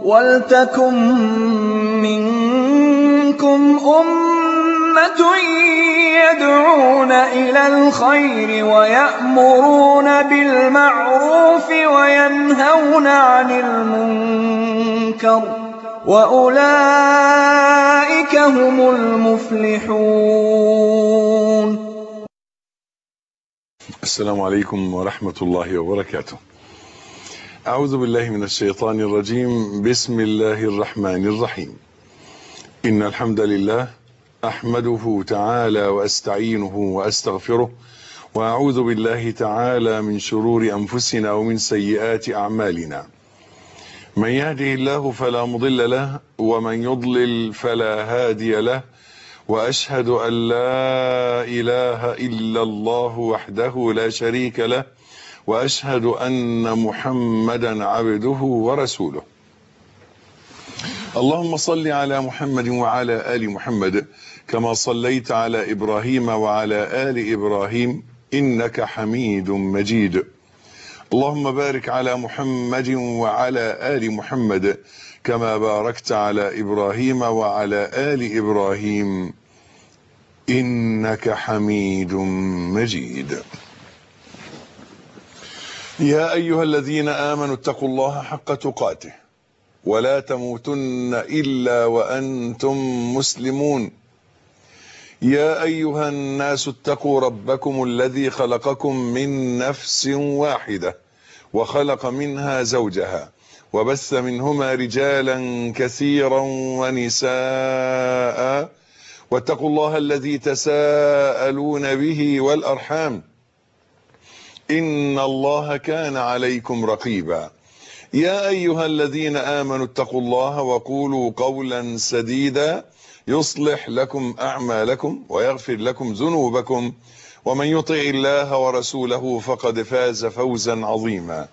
وَلْتَكُن مِّنكُمْ أُمَّةٌ يَدْعُونَ إِلَى الْخَيْرِ وَيَأْمُرُونَ بِالْمَعْرُوفِ وَيَنْهَوْنَ عَنِ الْمُنكَرِ وَأُولَٰئِكَ هُمُ الْمُفْلِحُونَ. السلام عليكم ورحمة الله وبركاته. أعوذ بالله من الشيطان الرجيم. بسم الله الرحمن الرحيم. إن الحمد لله أحمده تعالى وأستعينه وأستغفره، وأعوذ بالله تعالى من شرور أنفسنا ومن سيئات أعمالنا. من يهده الله فلا مضل له، ومن يضلل فلا هادي له، وأشهد أن لا إله إلا الله وحده لا شريك له، وأشهد أن محمدا عبده ورسوله. اللهم صل على محمد وعلى آل محمد كما صليت على إبراهيم وعلى آل إبراهيم إنك حميد مجيد. اللهم بارك على محمد وعلى آل محمد كما باركت على إبراهيم وعلى آل إبراهيم إنك حميد مجيد. يا أيها الذين آمنوا اتقوا الله حق تقاته ولا تموتن إلا وأنتم مسلمون. يا أيها الناس اتقوا ربكم الذي خلقكم من نفس واحدة وخلق منها زوجها وبث منهما رجالا كثيرا ونساء، واتقوا الله الذي تساءلون به والأرحام إن الله كان عليكم رقيبا. يا أيها الذين آمنوا اتقوا الله وقولوا قولا سديدا يصلح لكم أعمالكم ويغفر لكم ذنوبكم، ومن يطع الله ورسوله فقد فاز فوزا عظيما.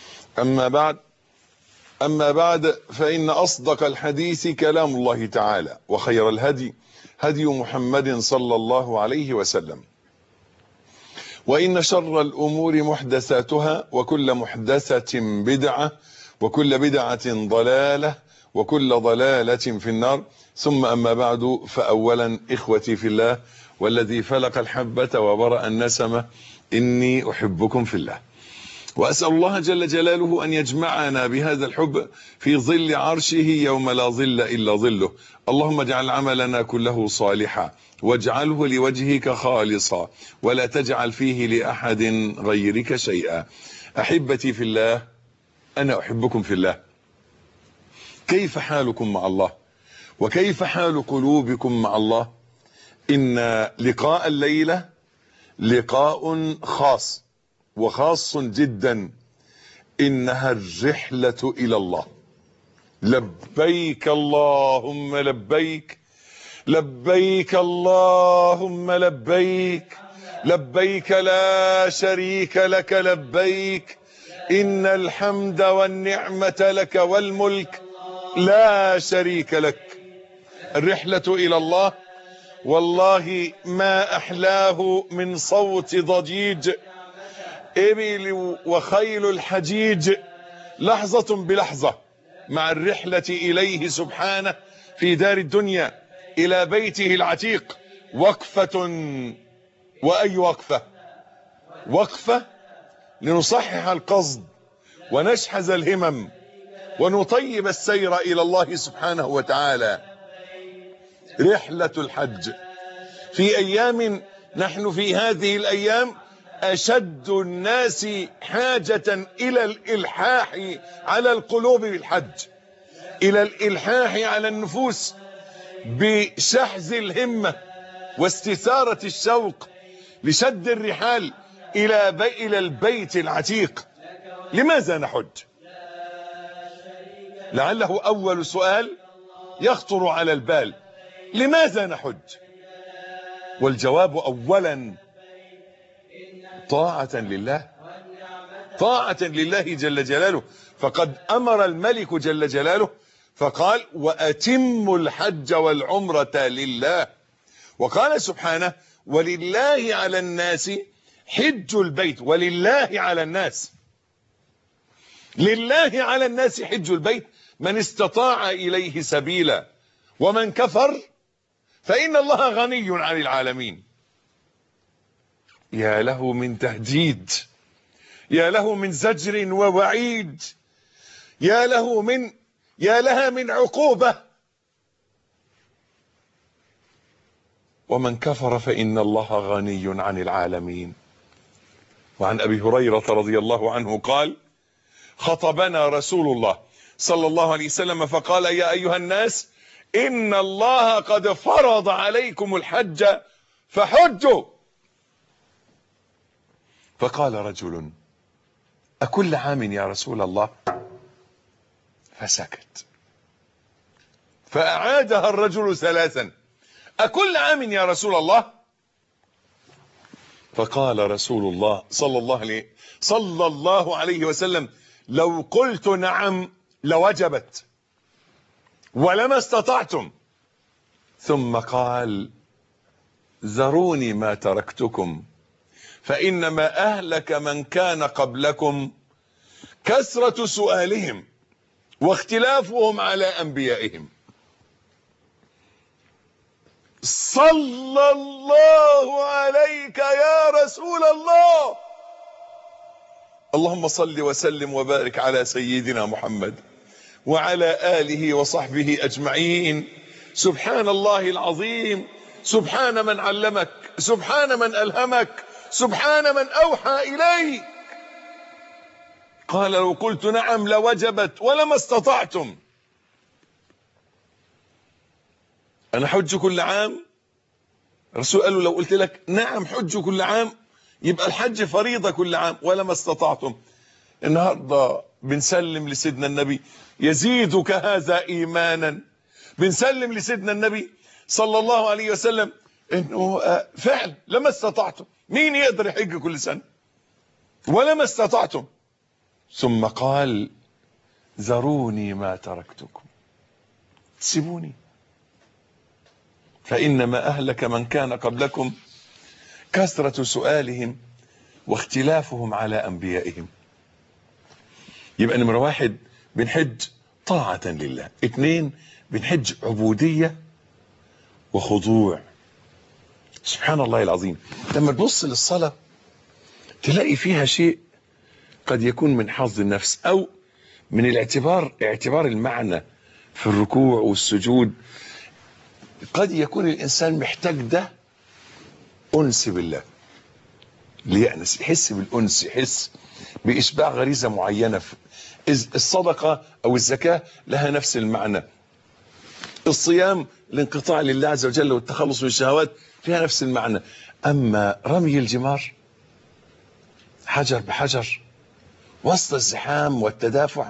أما بعد فإن أصدق الحديث كلام الله تعالى، وخير الهدي هدي محمد صلى الله عليه وسلم، وإن شر الأمور محدثاتها، وكل محدثة بدعة، وكل بدعة ضلالة، وكل ضلالة في النار. ثم أما بعد، فأولا إخوتي في الله والذي فلق الحبة وبرأ النسمة، إني أحبكم في الله، وأسأل الله جل جلاله أن يجمعنا بهذا الحب في ظل عرشه يوم لا ظل إلا ظله. اللهم اجعل عملنا كله صالحا، واجعله لوجهك خالصا، ولا تجعل فيه لأحد غيرك شيئا. أحبتي في الله، أنا أحبكم في الله. كيف حالكم مع الله؟ وكيف حال قلوبكم مع الله؟ إن لقاء الليلة لقاء خاص وخاص جدا، إنها الرحلة إلى الله. لبيك اللهم لبيك، لبيك اللهم لبيك، لبيك لا شريك لك لبيك، إن الحمد والنعمة لك والملك لا شريك لك. الرحلة إلى الله والله ما أحلاه من صوت ضجيج إبل وخيل الحجيج، لحظة بلحظة مع الرحلة إليه سبحانه في دار الدنيا إلى بيته العتيق. وقفة، وأي وقفة؟ وقفة لنصحح القصد ونشحذ الهمم ونطيب السير إلى الله سبحانه وتعالى. رحلة الحج في أيام، نحن في هذه الأيام أشد الناس حاجة إلى الإلحاح على القلوب بالحج، إلى الإلحاح على النفوس بشحذ الهمة واستثارة الشوق لشد الرحال إلى البيت العتيق. لماذا نحج؟ لعله أول سؤال يخطر على البال. لماذا نحج؟ والجواب أولا طاعة لله، طاعة لله جل جلاله. فقد أمر الملك جل جلاله فقال: وأتموا الحج والعمرة لله. وقال سبحانه: ولله على الناس حج البيت. ولله على الناس. لله على الناس حج البيت من استطاع إليه سبيلا ومن كفر فإن الله غني عن العالمين. يا له من تهديد، يا له من زجر ووعيد، يا لها من عقوبة. ومن كفر فإن الله غني عن العالمين. وعن أبي هريرة رضي الله عنه قال: خطبنا رسول الله صلى الله عليه وسلم فقال: يا أيها الناس إن الله قد فرض عليكم الحج فحجوا. فقال رجل: أكل عام يا رسول الله؟ فسكت. فأعادها الرجل ثلاثا: أكل عام يا رسول الله؟ فقال رسول الله صلى الله عليه وسلم: لو قلت نعم لوجبت ولما استطعتم. ثم قال: ذروني ما تركتكم فإنما أهلك من كان قبلكم كثرة سؤالهم واختلافهم على أنبيائهم. صلى الله عليك يا رسول الله. اللهم صل وسلم وبارك على سيدنا محمد وعلى آله وصحبه أجمعين. سبحان الله العظيم، سبحان من علمك، سبحان من ألهمك، سبحان من أوحى إليك. قال: لو قلت نعم لوجبت ولما استطعتم. أنا حج كل عام. الرسول قال له: لو قلت لك نعم حج كل عام يبقى الحج فريضة كل عام ولما استطعتم. النهاردة بنسلم لسيدنا النبي يزيدك هذا إيمانا، بنسلم لسيدنا النبي صلى الله عليه وسلم انه فعلا لما استطعتم. مين يقدر يحج كل سنة؟ ولما استطعتم. ثم قال: ذروني ما تركتكم، سيبوني، فإنما أهلك من كان قبلكم كثرة سؤالهم واختلافهم على أنبيائهم. يبقى نمرة واحد بنحج طاعة لله، اتنين بنحج عبودية وخضوع. سبحان الله العظيم، لما تبص للصلاة تلاقي فيها شيء قد يكون من حظ النفس أو من اعتبار المعنى في الركوع والسجود. قد يكون الإنسان محتاج ده أنس بالله، ليأنس، يحس بالأنس، يحس بإشباع غريزة معينة. الصدقة أو الزكاة لها نفس المعنى. الصيام الانقطاع لله عز وجل والتخلص من الشهوات فيها نفس المعنى. أما رمي الجمار حجر بحجر وسط الزحام والتدافع،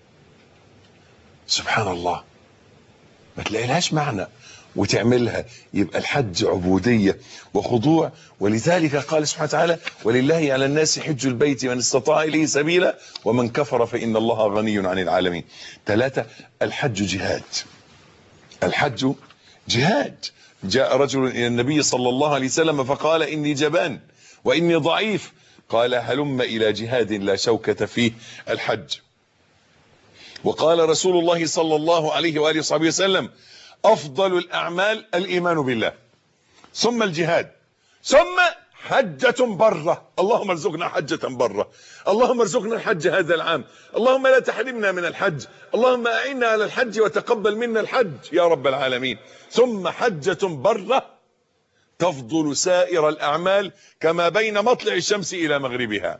سبحان الله، ما تلاقي لهاش معنى وتعملها. يبقى الحج عبودية وخضوع. ولذلك قال سبحانه وتعالى: ولله على الناس حج البيت من استطاع إليه سبيلا ومن كفر فإن الله غني عن العالمين. ثلاثة، الحج جهاد. الحج جهاد. جاء رجل إلى النبي صلى الله عليه وسلم فقال: إني جبان وإني ضعيف. قال: هلم إلى جهاد لا شوكة فيه، الحج. وقال رسول الله صلى الله عليه وآله وصحبه وسلم: أفضل الأعمال الإيمان بالله، ثم الجهاد، ثم حجة برة. اللهم ارزقنا حجة برة، اللهم ارزقنا الحج هذا العام، اللهم لا تحرمنا من الحج، اللهم أعنا على الحج وتقبل منا الحج يا رب العالمين. ثم حجة برة تفضل سائر الأعمال كما بين مطلع الشمس إلى مغربها.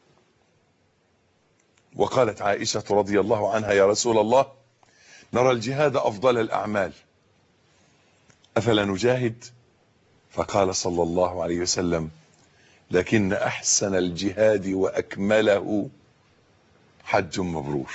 وقالت عائشة رضي الله عنها: يا رسول الله، نرى الجهاد أفضل الأعمال، أفلا نجاهد؟ فقال صلى الله عليه وسلم: لكن أحسن الجهاد وأكمله حج مبرور.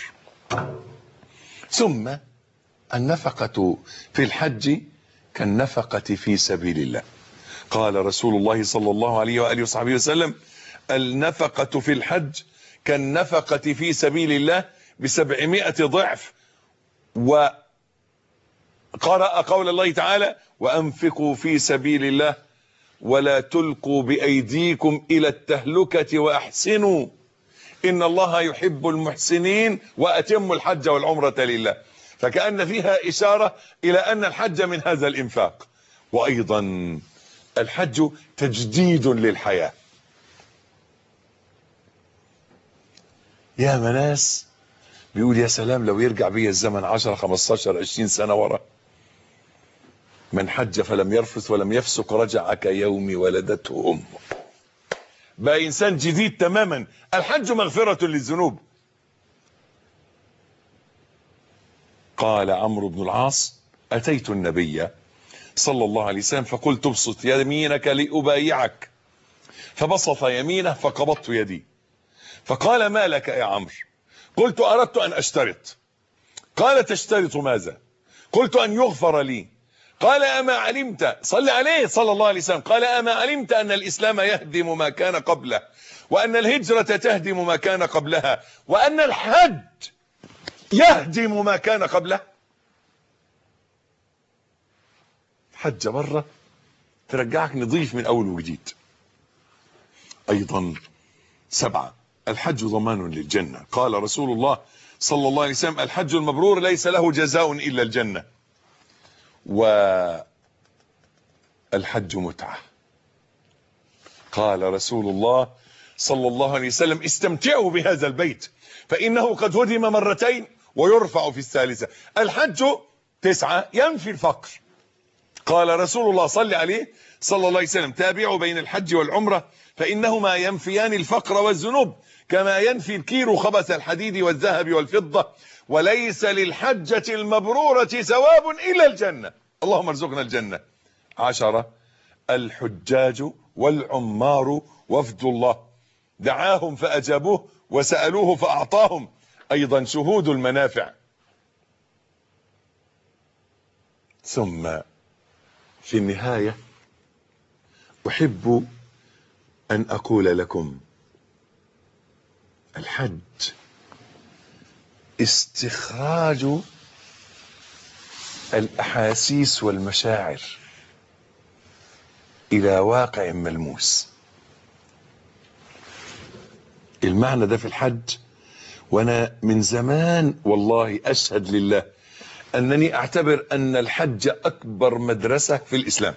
ثم النفقة في الحج كالنفقة في سبيل الله. قال رسول الله صلى الله عليه وآله وصحبه وسلم: النفقة في الحج كالنفقة في سبيل الله ب700 ضعف. وقرأ قول الله تعالى: وأنفقوا في سبيل الله ولا تلقوا بأيديكم إلى التهلكة وأحسنوا إن الله يحب المحسنين وأتموا الحج والعمرة لله. فكأن فيها إشارة إلى أن الحج من هذا الإنفاق. وأيضا الحج تجديد للحياة. يا ناس بيقول يا سلام لو يرجع بي الزمن 10 15 20 سنة ورا. من حج فلم يرفث ولم يفسق رجع كيوم ولدته أمه. بقى إنسان جديد تماما. الحج مغفرة للذنوب. قال عمرو بن العاص أتيت النبي صلى الله عليه وسلم فقلت ابسط يمينك لأبايعك، فبسط يمينه فقبضت يدي، فقال ما لك يا عمرو؟ قلت أردت أن أشترط. قال تشترط ماذا؟ قلت أن يغفر لي. قال أما علمت، صلى عليه صلى الله عليه وسلم، قال أما علمت أن الإسلام يهدم ما كان قبله، وأن الهجرة تهدم ما كان قبلها، وأن الحج يهدم ما كان قبله. حج مرة ترجعك نضيف من أول وجديد. أيضا 7 الحج ضمان للجنة. قال رسول الله صلى الله عليه وسلم الحج المبرور ليس له جزاء إلا الجنة. والحج متعة. قال رسول الله صلى الله عليه وسلم استمتعوا بهذا البيت فإنه قد هدم مرتين ويرفع في الثالثة. الحج 9 ينفي الفقر. قال رسول الله صلى عليه صلى الله عليه وسلم تابعوا بين الحج والعمرة فإنهما ينفيان الفقر والذنوب كما ينفي الكير خبث الحديد والذهب والفضة، وليس للحجة المبرورة ثواب إلا الجنة. اللهم ارزقنا الجنة. 10 الحجاج والعمار وفد الله دعاهم فأجابوه وسألوه فأعطاهم. أيضا شهود المنافع. ثم في النهاية أحب أن أقول لكم الحج استخراج الأحاسيس والمشاعر إلى واقع ملموس. المعنى ده في الحج، وأنا من زمان والله أشهد لله أنني أعتبر أن الحج أكبر مدرسة في الإسلام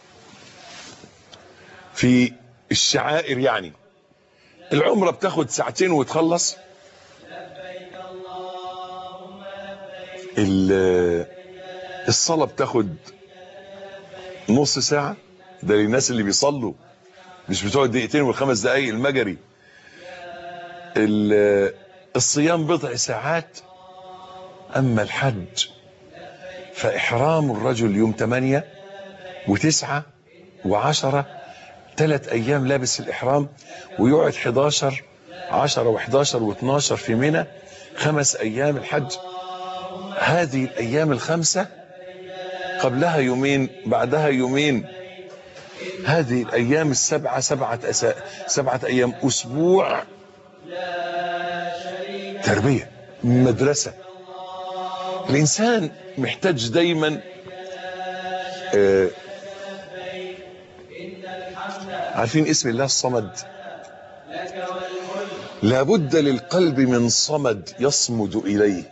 في الشعائر. يعني العمرة بتاخد 2 ساعة وتخلص، الصلاة بتاخد نص ساعة، ده للناس اللي بيصلوا، مش بتقعد 2 و5 دقايق المجري. الصيام 10 ساعات. أما الحج فإحرام الرجل يوم 8 و9 و10، 3 أيام لابس الإحرام، ويقعد 11 10 و11 و12 في منى، 5 أيام الحج. هذه الأيام ال5 قبلها يومين بعدها يومين، هذه الأيام ال7 7 أيام، أسبوع تربية، مدرسة. الإنسان محتاج دايما عارفين اسم الله الصمد؟ لابد للقلب من صمد يصمد إليه.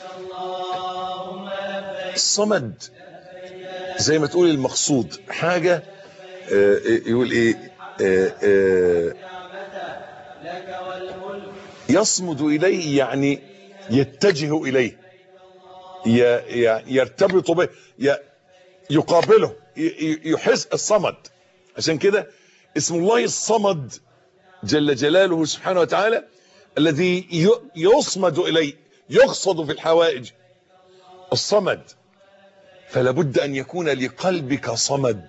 الصمد زي ما تقول المقصود، حاجة يقول ايه يصمد إليه، يعني يتجه إليه، يرتبط به، يقابله، يحس. الصمد عشان كده اسم الله الصمد جل جلاله سبحانه وتعالى، الذي يصمد إليه، يقصد في الحوائج، الصمد. فلا بد أن يكون لقلبك صمد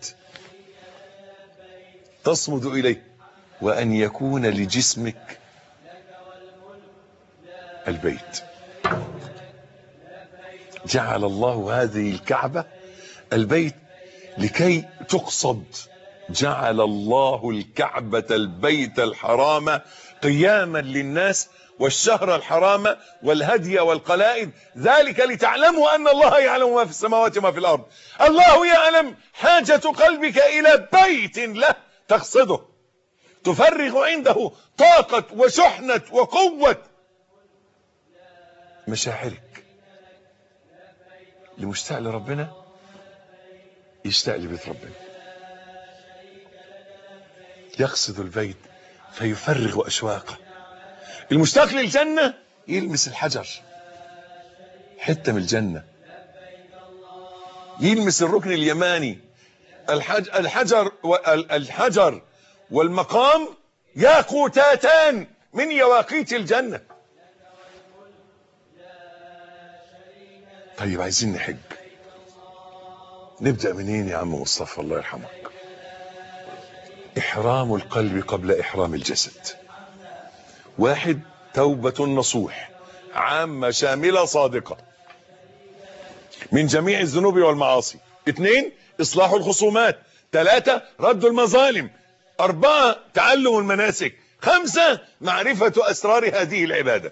تصمد إليه، وأن يكون لجسمك البيت. جعل الله هذه الكعبة البيت لكي تقصد. جعل الله الكعبة البيت الحرام قياما للناس، والشهر الحرام والهدي والقلائد، ذلك لتعلموا أن الله يعلم ما في السماوات وما في الأرض. الله يعلم حاجة قلبك إلى بيت له تقصده، تفرغ عنده طاقة وشحنة وقوة مشاعرك. اللي مشتاق لربنا يشتاق لبيت ربنا، يقصد البيت فيفرغ أشواقه. المشتاق للجنة يلمس الحجر، حتة من الجنة، يلمس الركن اليماني. الحجر والمقام ياقوتاتان من يواقيت الجنة. طيب عايزين نحج، نبدأ منين يا عم مصطفى الله يرحمك؟ إحرام القلب قبل إحرام الجسد. 1 توبة نصوح عامة شاملة صادقة من جميع الذنوب والمعاصي. 2 إصلاح الخصومات. 3 رد المظالم. 4 تعلم المناسك. 5 معرفة أسرار هذه العبادة.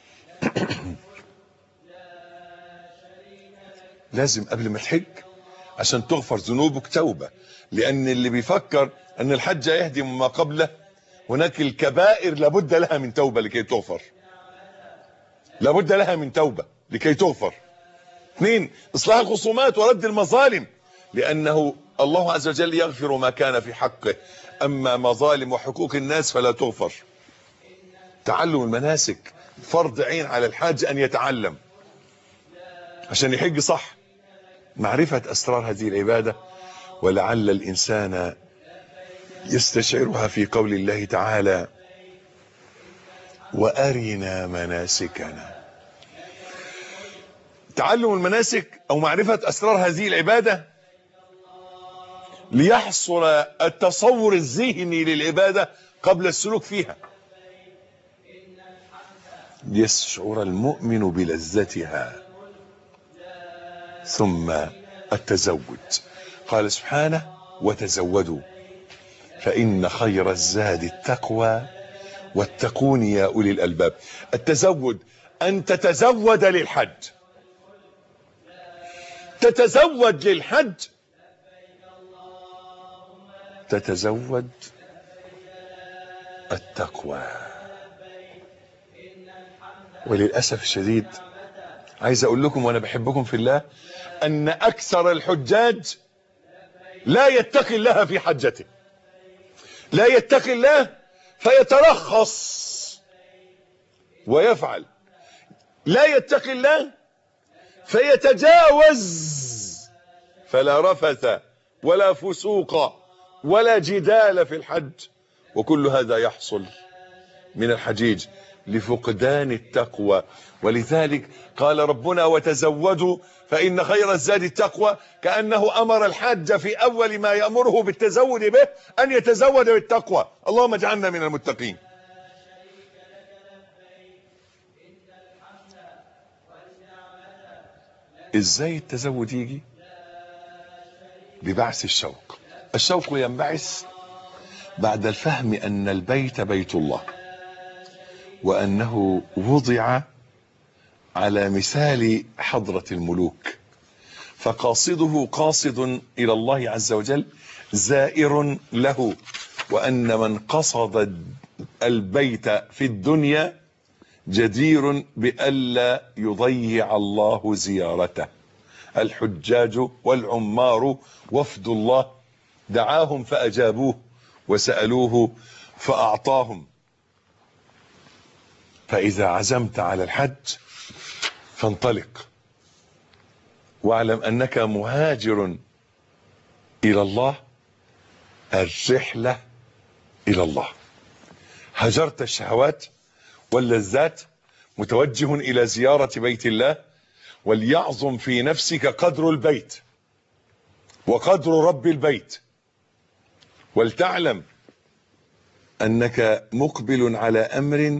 لازم قبل ما تحج عشان تغفر ذنوبك توبة، لأن اللي بيفكر أن الحج يهدم ما قبله، هناك الكبائر لابد لها من توبة لكي تغفر، لابد لها من توبة لكي تغفر. 2 إصلاح الخصومات ورد المظالم، لأنه الله عز وجل يغفر ما كان في حقه، أما مظالم وحقوق الناس فلا تغفر. تعلم المناسك فرض عين على الحاج أن يتعلم عشان يحج صح. معرفة أسرار هذه العبادة، ولعل الإنسان يستشعرها في قول الله تعالى: وأرنا مناسكنا. تعلم المناسك أو معرفة أسرار هذه العبادة ليحصل التصور الذهني للعبادة قبل السلوك فيها، ليشعر المؤمن بلذتها. ثم التزود، قال سبحانه: وتزودوا فإن خير الزاد التقوى واتقون يا أولي الألباب. التزود أن تتزود للحج، تتزود للحج، تتزود التقوى. وللأسف الشديد عايز أقول لكم وأنا بحبكم في الله أن أكثر الحجاج لا يتقي الله في حجته، لا يتقي الله فيترخص ويفعل، لا يتقي الله فيتجاوز، فلا رفث ولا فسوق ولا جدال في الحج. وكل هذا يحصل من الحجيج لفقدان التقوى. ولذلك قال ربنا: وتزودوا فإن خير الزاد التقوى، كأنه أمر الحاج في أول ما يأمره بالتزود به أن يتزود بالتقوى. اللهم اجعلنا من المتقين. ازاي التزود يجي؟ ببعث الشوق. الشوق ينبعث بعد الفهم أن البيت بيت الله، وأنه وضع على مثال حضرة الملوك، فقاصده قاصد إلى الله عز وجل زائر له، وأن من قصد البيت في الدنيا جدير بألا يضيع الله زيارته. الحجاج والعمار وفد الله، دعاهم فأجابوه وسألوه فأعطاهم. فإذا عزمت على الحج فانطلق، واعلم أنك مهاجر إلى الله، الرحلة إلى الله. هجرت الشهوات واللذات متوجه إلى زيارة بيت الله، وليعظم في نفسك قدر البيت وقدر رب البيت، ولتعلم أنك مقبل على أمر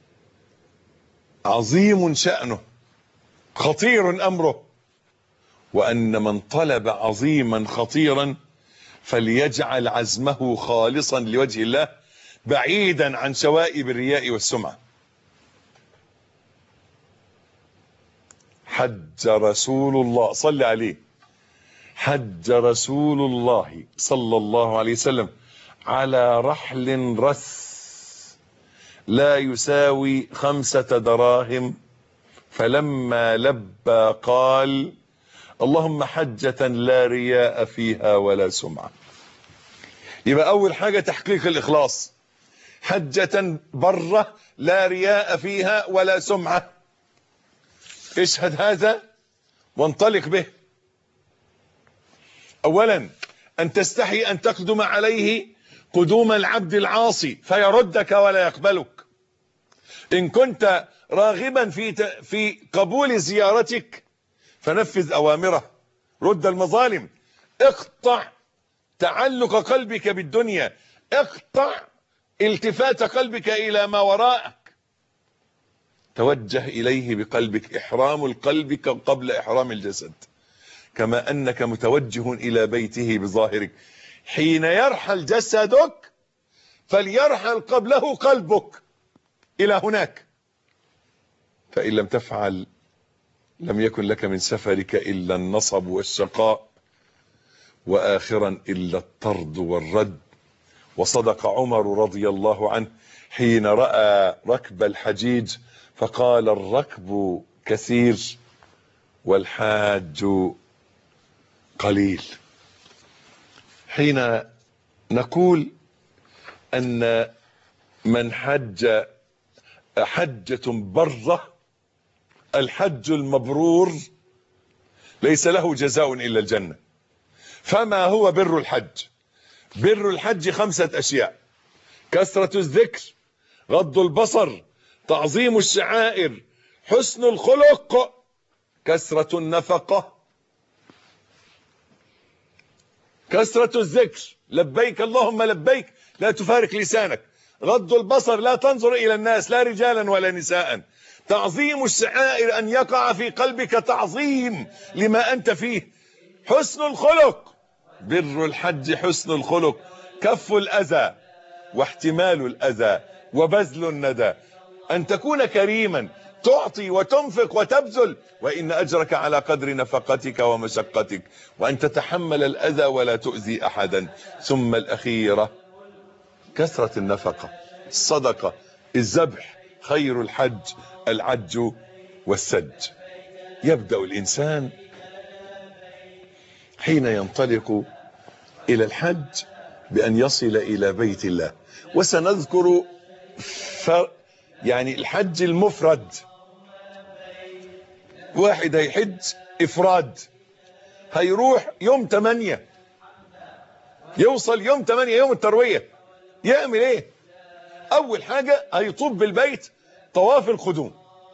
عظيم شأنه خطير أمره، وأن من طلب عظيما خطيرا فليجعل عزمه خالصا لوجه الله بعيدا عن شوائب الرياء والسمعة. حج رسول الله، صل عليه، حج رسول الله صلى الله عليه وسلم على رحل رس لا يساوي 5 دراهم، فلما لبى قال: اللهم حجة لا رياء فيها ولا سمعة. يبقى أول حاجة تحقيق الإخلاص، حجة برة لا رياء فيها ولا سمعة. اشهد هذا وانطلق به. أولا أن تستحي أن تقدم عليه قدوم العبد العاصي فيردك ولا يقبلك. إن كنت راغبا في قبول زيارتك فنفذ أوامره، رد المظالم، اقطع تعلق قلبك بالدنيا، اقطع التفات قلبك إلى ما وراءك، توجه إليه بقلبك. إحرام القلب قبل إحرام الجسد، كما أنك متوجه إلى بيته بظاهرك. حين يرحل جسدك فليرحل قبله قلبك إلى هناك، فإن لم تفعل لم يكن لك من سفرك إلا النصب والشقاء، وآخرا إلا الطرد والرد. وصدق عمر رضي الله عنه حين رأى ركب الحجيج فقال: الركب كثير والحاج قليل. حين نقول أن من حج حجة برة، الحج المبرور ليس له جزاء إلا الجنة. فما هو بر الحج؟ بر الحج 5 أشياء: كثرة الذكر، غض البصر، تعظيم الشعائر، حسن الخلق، كثرة النفقة. كثرة الذكر، لبيك اللهم لبيك لا تفارق لسانك. غض البصر، لا تنظر إلى الناس لا رجالا ولا نساء. تعظيم الشعائر، أن يقع في قلبك تعظيم لما أنت فيه. حسن الخلق، بر الحج حسن الخلق، كف الأذى واحتمال الأذى وبذل الندى، أن تكون كريما، تعطي وتنفق وتبذل، وإن أجرك على قدر نفقتك ومشقتك، وأن تتحمل الأذى ولا تؤذي أحدا. ثم الأخيرة كثرة النفقة، الصدقة، الذبح. خير الحج العج والسج. يبدأ الإنسان حين ينطلق إلى الحج بأن يصل إلى بيت الله. وسنذكر يعني الحج المفرد. واحد هيحج إفراد، هيروح يوم 8، يوصل يوم 8 يوم التروية، يعمل ايه؟ اول حاجة هيطوف بالبيت طواف القدوم.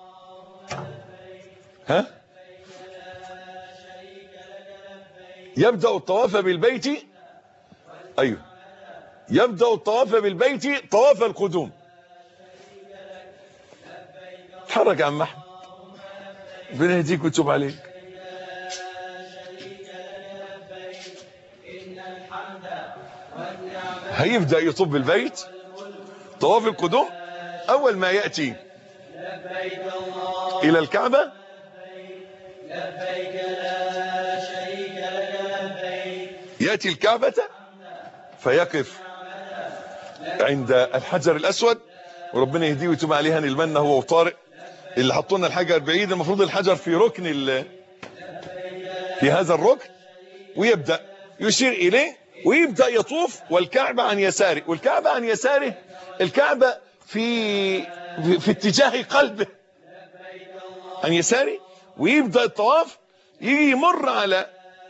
يبدأ الطواف بالبيت، ايوه، يبدأ الطواف بالبيت طواف القدوم. اتحرك يا عم احمد، ربنا يهديك ويتوب عليك. هيبدأ يطوف بالبيت طواف القدوم. اول ما يأتي الى الكعبة يأتي الكعبة فيقف عند الحجر الاسود، وربنا يهديه ويتوب عليها. نلمنا هو وطارق اللي حطوا لنا الحجر بعيد، المفروض الحجر في ركن في هذا الركن، ويبدأ يشير اليه ويبدأ يطوف، والكعبة عن يساره. والكعبة عن يساره، الكعبة في اتجاه قلبه عن يساره، ويبدأ الطواف. يجي يمر على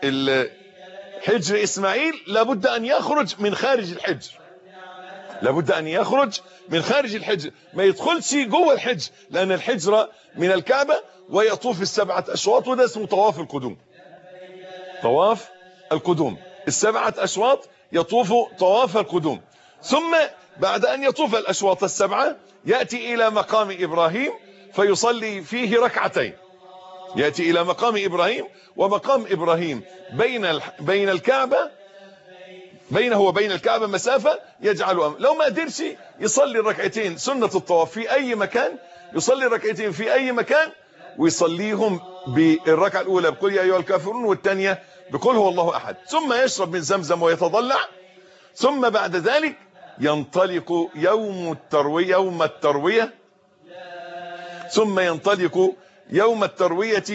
حجر إسماعيل، لابد أن يخرج من خارج الحجر، لابد أن يخرج من خارج الحجر، ما يدخلش جوه الحجر، لأن الحجر من الكعبة. ويطوف 7 أشواط، وده اسمه طواف القدوم. طواف القدوم 7 أشواط يطوف طواف القدوم. ثم بعد أن يطوف الأشواط 7 يأتي إلى مقام إبراهيم فيصلي فيه ركعتين. يأتي إلى مقام إبراهيم، ومقام إبراهيم بين الكعبة، بينه وبين الكعبة مسافة، يجعل لو ما قدرش يصلي الركعتين سنة الطواف في أي مكان، يصلي الركعتين في أي مكان، ويصليهم بالركعة الأولى بقل يا أيها الكافرون، والثانية بقل هو الله أحد. ثم يشرب من زمزم ويتضلع، ثم بعد ذلك ينطلق يوم التروية ثم ينطلق يوم التروية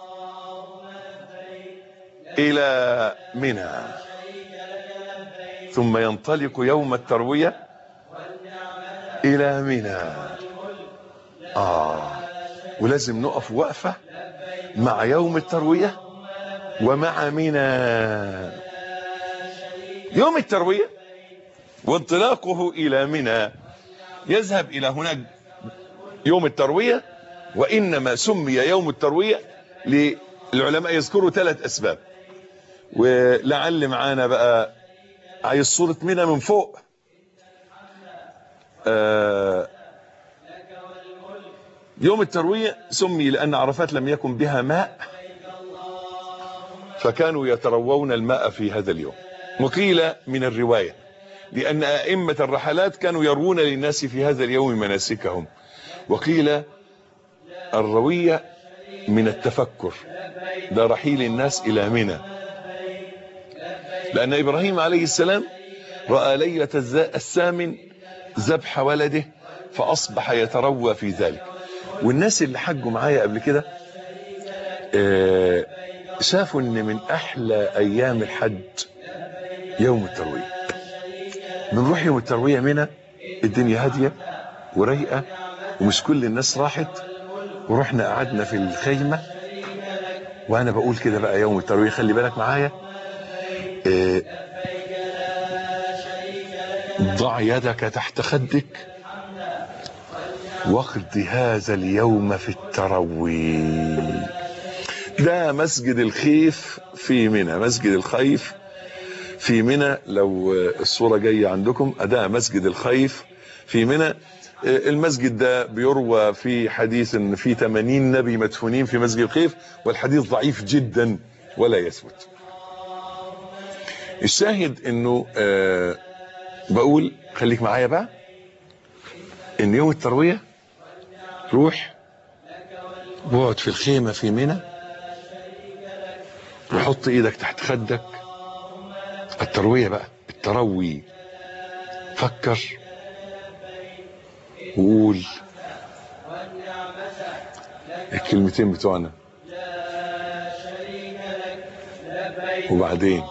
إلى منى. ثم ينطلق يوم التروية إلى منى. ولازم نقف وقفة مع يوم التروية ومع منى. يوم التروية وانطلاقه إلى منى، يذهب إلى هناك يوم التروية. وإنما سمي يوم التروية للعلماء يذكروا 3 أسباب، ولعل معانا بقى عايز صورة منى من فوق. يوم التروية سمي لأن عرفات لم يكن بها ماء، فكانوا يتروون الماء في هذا اليوم. وقيل من الرواية لأن أئمة الرحلات كانوا يروون للناس في هذا اليوم مناسكهم. وقيل الروية من التفكر، ده رحيل الناس إلى منى، لأن إبراهيم عليه السلام رأى ليلة الثامن ذبح ولده فأصبح يتروى في ذلك. والناس اللي حجوا معايا قبل كده شافوا ان من احلى ايام الحج يوم التروية. بنروح يوم التروية منى، الدنيا هادية ورايقة ومش كل الناس راحت، ورحنا قعدنا في الخيمة. وانا بقول كده بقى يوم التروية خلي بالك معايا، ضع يدك تحت خدك واقض هذا اليوم في التروي. ده مسجد الخيف في منى، مسجد الخيف في منى. لو الصورة جاية عندكم، ده مسجد الخيف في منى. المسجد ده بيروى في حديث ان في 80 نبي مدفونين في مسجد الخيف، والحديث ضعيف جدا ولا يثبت. الشاهد انه بقول خليك معايا بقى، ان يوم التروية روح واقعد في الخيمة في منى وحط ايدك تحت خدك. التروية بقى التروي، فكر وقول الكلمتين بتوعنا، وبعدين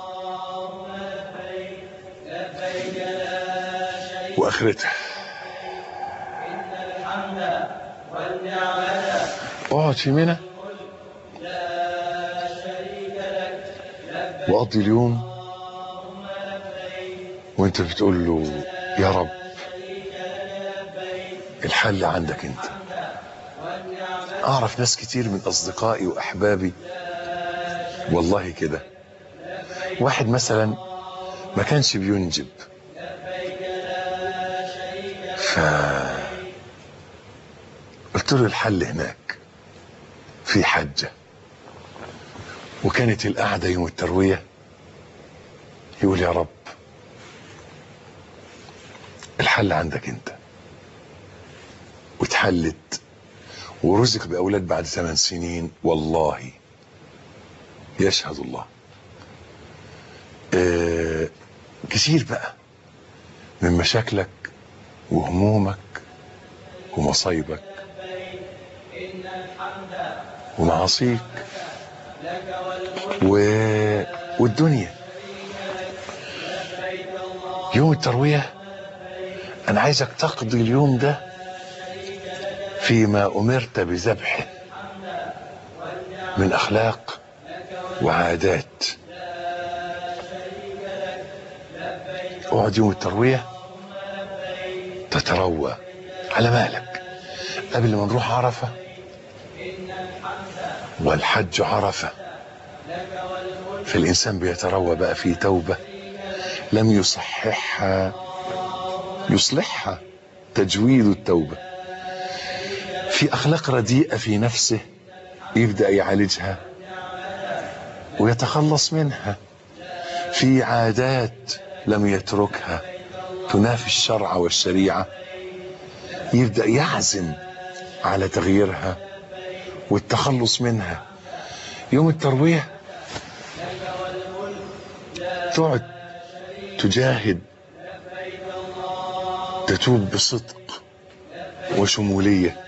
واخرتها اقعد في منى وقضي اليوم وانت بتقول له يا رب الحل عندك انت. اعرف ناس كتير من اصدقائي واحبابي والله كده، واحد مثلا ما كانش بينجب، قلت له الحل هناك في حجة، وكانت القعدة يوم التروية يقول يا رب الحل عندك انت، واتحلت ورزق بأولاد بعد 8 سنين. والله يشهد الله. كتير بقى من مشاكلك وهمومك ومصايبك ومعاصيك والدنيا. يوم التروية انا عايزك تقضي اليوم ده فيما امرت بذبحه من اخلاق وعادات. اقعد يوم التروية تتروى على مالك قبل ما نروح عرفة، والحج عرفة، فالإنسان بيتروى بقى في توبة لم يصححها يصلحها، تجويد التوبة. في أخلاق رديئة في نفسه يبدأ يعالجها ويتخلص منها. في عادات لم يتركها تنافي الشرع والشريعة يبدأ يعزم على تغييرها والتخلص منها. يوم التروية تقعد تجاهد تتوب بصدق وشمولية،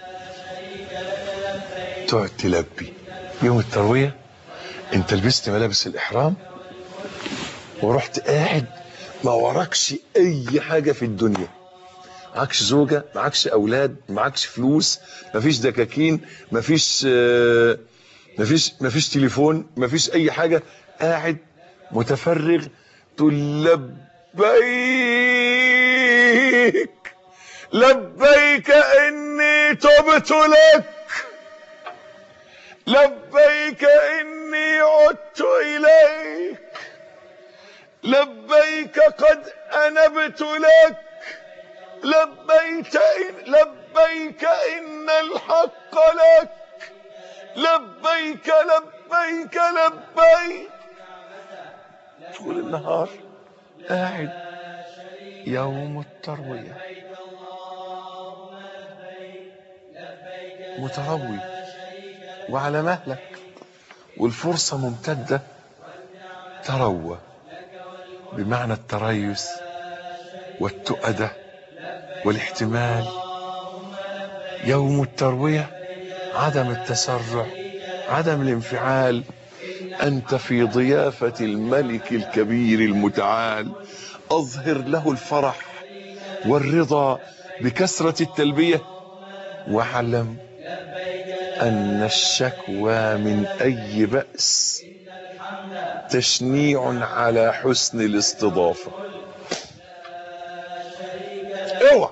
تقعد تلبي. يوم التروية انت لبست ملابس الإحرام ورحت قاعد، ما وراكش أي حاجة في الدنيا، معكش زوجة، معكش أولاد، معكش فلوس، مفيش دكاكين، مفيش تليفون، مفيش أي حاجة، قاعد متفرغ تقول لبيك لبيك إني تبت لك، لبيك إني عدت إليك، لبيك قد أنبت لك، لبيك إن الحق لك، لبيك لبيك لبيك. طول النهار قاعد يوم التروية متروي وعلى مهلك، والفرصة ممتدة. تروى بمعنى التريث والتؤدة والاحتمال. يوم التروية عدم التسرع، عدم الانفعال. أنت في ضيافة الملك الكبير المتعال، أظهر له الفرح والرضا بكثرة التلبية، واعلم أن الشكوى من أي بأس تشنيع على حسن الاستضافة. اوعى.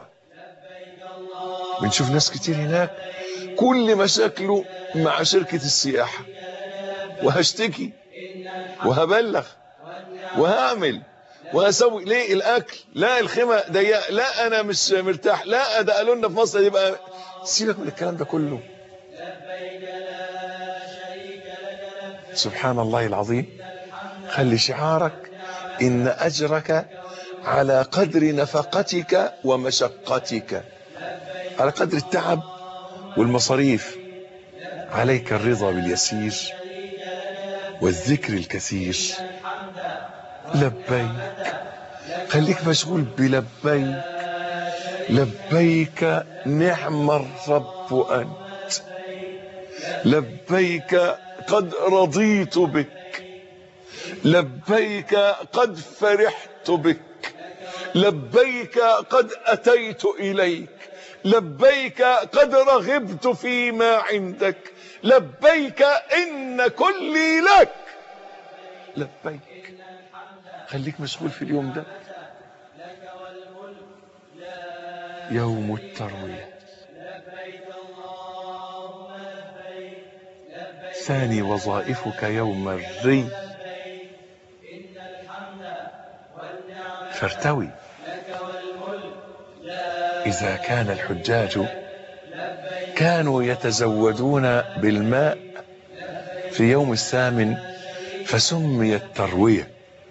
بنشوف ناس كتير هناك كل مشاكله مع شركة السياحة، وهشتكي وهبلغ وهعمل وهسوي. ليه؟ الاكل، لا الخيمة ضيقة، لا انا مش مرتاح، لا ده قالوا لنا في مصر يبقى. سيبك من الكلام ده كله. سبحان الله العظيم. خلي شعارك ان اجرك على قدر نفقتك ومشقتك، على قدر التعب والمصاريف. عليك الرضا باليسير والذكر الكثير. لبيك، خليك مشغول بلبيك. لبيك نعم الرب أنت، لبيك قد رضيت بك، لبيك قد فرحت بك، لبيك قد أتيت إليك، لبيك قد رغبت فيما عندك، لبيك إن كلي لك. لبيك. خليك مشغول في اليوم ده. يوم التروية. ثاني وظائفك يوم الري، فارتوي. إذا كان الحجاج كانوا يتزودون بالماء في يوم الثامن فسمي التروية،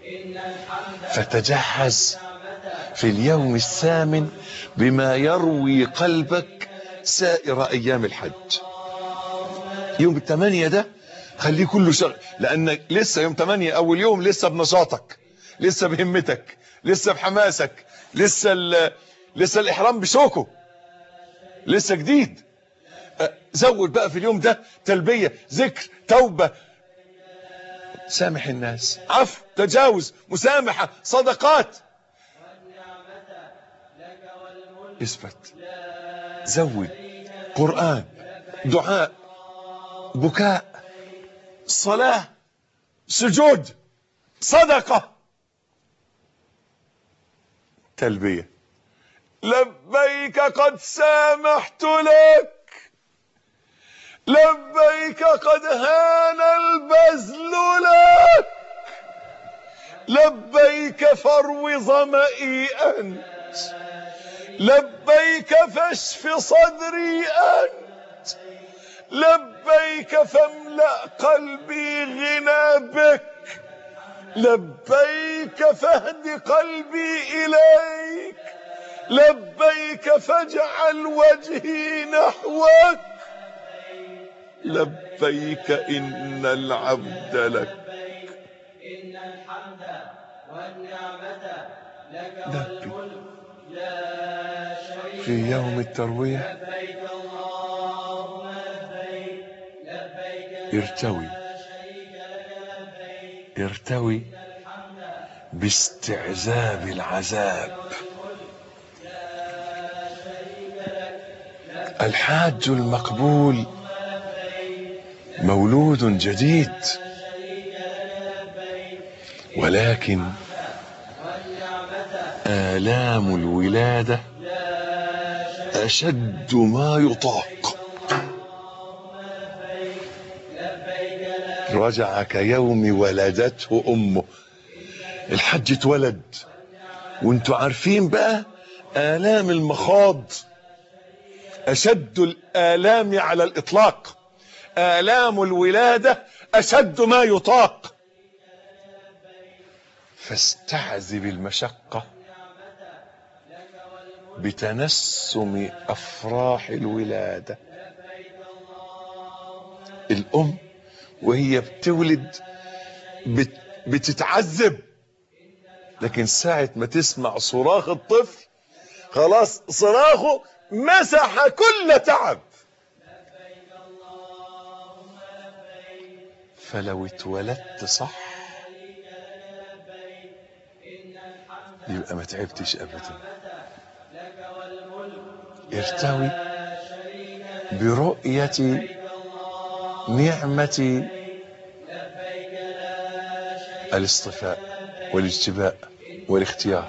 فتجهز في اليوم الثامن بما يروي قلبك سائر أيام الحج. يوم 8 ده خليه كله شغل، لأنك لسه يوم 8 أول يوم لسه بنشاطك، لسه بهمتك، لسه بحماسك، لسه الإحرام بشوكه، لسه جديد. زود بقى في اليوم ده تلبية، ذكر، توبة، سامح الناس، عفو، تجاوز، مسامحة، صدقات. اثبت، زود، قرآن، دعاء، بكاء، صلاة، سجود، صدقة، تلبية. لبيك قد سامحت لك، لبيك قد هان البذل لك، لبيك فارو ظمئي أنت، لبيك فاشف صدري أنت، لبيك فاملأ قلبي غنى بك، لبيك فاهد قلبي إليك، لبيك فاجعل وجهي نحوك، لبيك إن العبد لك. لبي في يوم التروية ارتوي باستعذاب العذاب. الحاج المقبول مولود جديد، ولكن آلام الولادة أشد ما يطاق. رجع كيوم ولدته أمه. الحج اتولد، وانتوا عارفين بقى آلام المخاض أشد الآلام على الإطلاق. آلام الولادة أشد ما يطاق، فاستعذب المشقة بتنسم أفراح الولادة. الأم وهي بتولد بتتعذب، لكن ساعة ما تسمع صراخ الطفل خلاص صراخه مسح كل تعب. فلو اتولدت صح يبقى ما تعبتش ابدا. ارتوي برؤية نعمة الاصطفاء والاجتباء والاختيار.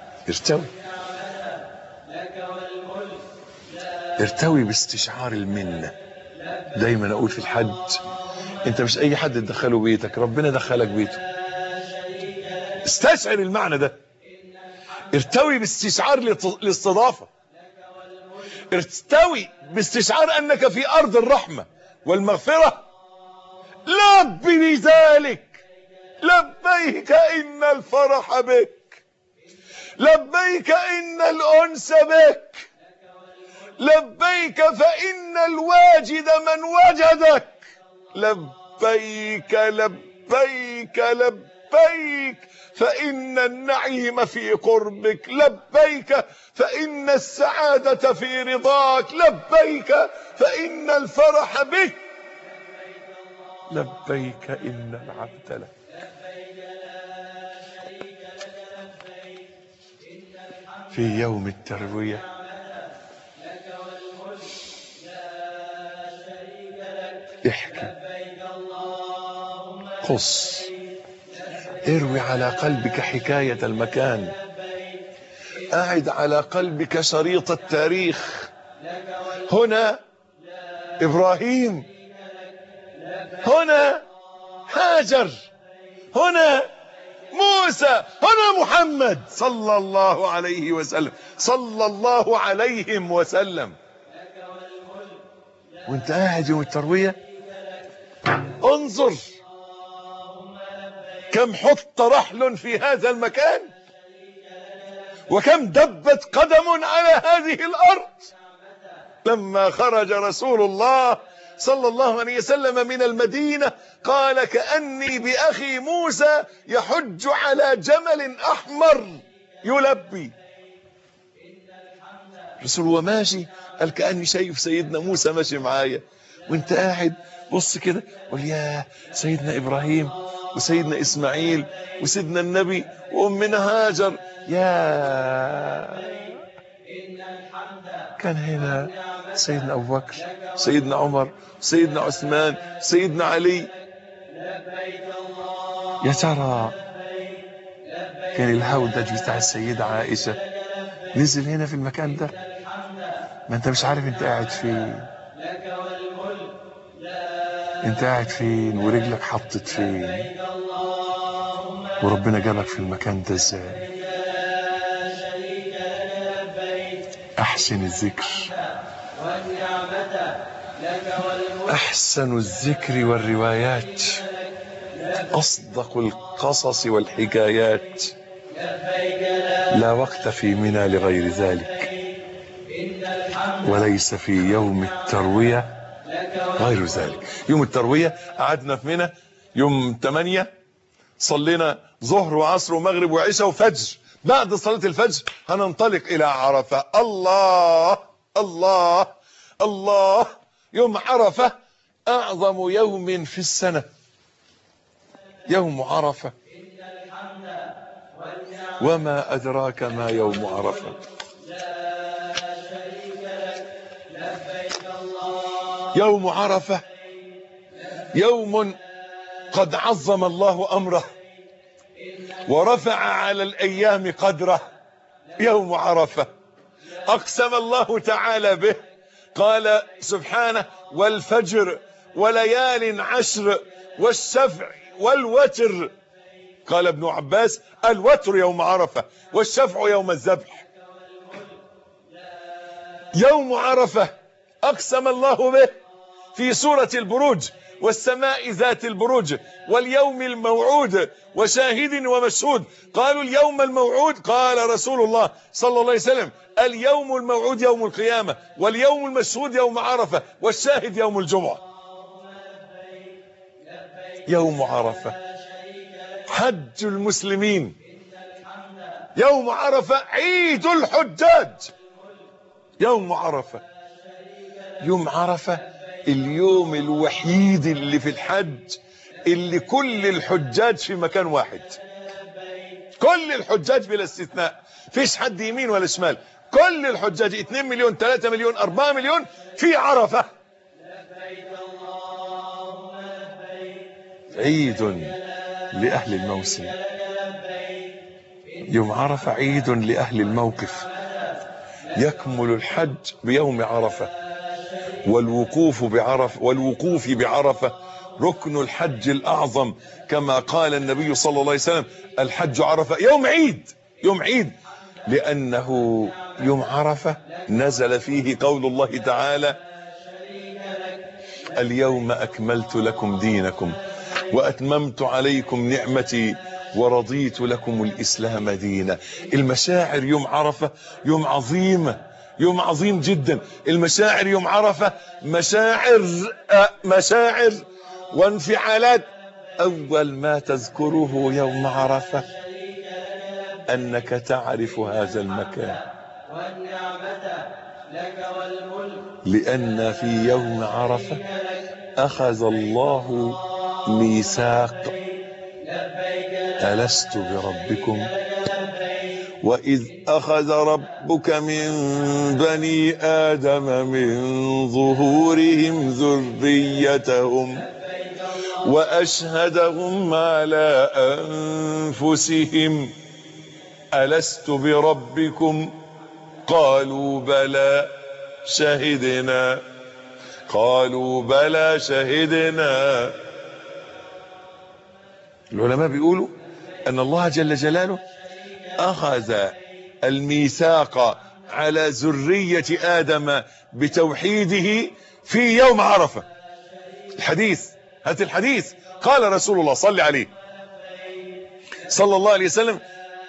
ارتوي باستشعار المنة. دايما اقول في الحج انت مش اي حد تدخله بيتك، ربنا دخلك بيته. استشعر المعنى ده. ارتوي باستشعار الاستضافة. ارتوي باستشعار انك في ارض الرحمة والمغفرة. لب لذلك، لبيك ان الفرح بك، لبيك ان الانس بك، لبيك فان الواجد من وجدك، لبيك لبيك لبيك فإن النعيم في قربك، لبيك فإن السعادة في رضاك، لبيك فإن الفرح بك، لبيك إن العبد لك. في يوم التروية احكي، قص، اروي على قلبك حكاية المكان، أعد على قلبك شريط التاريخ. هنا إبراهيم، هنا هاجر، هنا موسى، هنا محمد صلى الله عليه وسلم، صلى الله عليهم وسلم. وانت قاعد يوم التروية انظر كم حط رحل في هذا المكان، وكم دبت قدم على هذه الأرض. لما خرج رسول الله صلى الله عليه وسلم من المدينة قال كأني بأخي موسى يحج على جمل أحمر يلبي. رسول الله ماشي قال كأني شايف سيدنا موسى ماشي معايا. وانت قاعد بص كده قول يا سيدنا إبراهيم وسيدنا إسماعيل وسيدنا النبي وأمنا هاجر، يا كان هنا سيدنا أبو بكر، سيدنا عمر، سيدنا عثمان، سيدنا علي. يا ترى كان الهودج بتاع السيدة عائشة نزل هنا في المكان ده؟ ما انت مش عارف انت قاعد فين، انت قاعد فين ورجلك حطت فين، وربنا جابك في المكان ده ازاي. احسن الذكر، احسن الذكر والروايات، اصدق القصص والحكايات. لا وقت في منى لغير ذلك، وليس في يوم التروية غير ذلك. يوم التروية قعدنا في منى يوم 8، صلينا ظهر وعصر ومغرب وعشاء وفجر بعد صلاة الفجر هننطلق إلى عرفة. الله الله الله. يوم عرفة أعظم يوم في السنة، يوم عرفة. وما أدراك ما يوم عرفة. يوم عرفة يوم قد عظم الله أمره ورفع على الأيام قدره. يوم عرفة أقسم الله تعالى به، قال سبحانه: والفجر وليال عشر والشفع والوتر. قال ابن عباس: الوتر يوم عرفة والشفع يوم الذبح. يوم عرفة أقسم الله به في سورة البروج: والسماء ذات البروج واليوم الموعود وشاهد ومشهود. قالوا: اليوم الموعود. قال رسول الله صلى الله عليه وسلم: اليوم الموعود يوم القيامة، واليوم المشهود يوم عرفة، والشاهد يوم الجمعة. يوم عرفة حج المسلمين. يوم عرفة عيد الحجاج. يوم عرفة، يوم عرفة اليوم الوحيد اللي في الحج اللي كل الحجاج في مكان واحد. كل الحجاج بلا استثناء، فيش حد يمين ولا شمال. كل الحجاج 2 مليون 3 مليون 4 مليون في عرفة. عيد لأهل الموسم. يوم عرفة عيد لأهل الموقف. يكمل الحج بيوم عرفة، والوقوف بعرفة ركن الحج الأعظم، كما قال النبي صلى الله عليه وسلم: الحج عرفة. يوم عيد، يوم عيد، لأنه يوم عرفة نزل فيه قول الله تعالى: اليوم أكملت لكم دينكم وأتممت عليكم نعمتي ورضيت لكم الإسلام دينا. المشاعر يوم عرفة يوم عظيم، يوم عظيم جدا. المشاعر يوم عرفة مشاعر وانفعالات. أول ما تذكره يوم عرفة أنك تعرف هذا المكان، لأن في يوم عرفة أخذ الله ميثاق: ألست بربكم وإذ أخذ ربك من بني آدم من ظهورهم ذريتهم وأشهدهم على أنفسهم ألست بربكم قالوا بلى شهدنا. قالوا بلى شهدنا. العلماء بيقولوا أن الله جل جلاله أخذ الميثاق على ذرية آدم بتوحيده في يوم عرفة. الحديث، هات الحديث. قال رسول الله صلى عليه صلى الله عليه وسلم: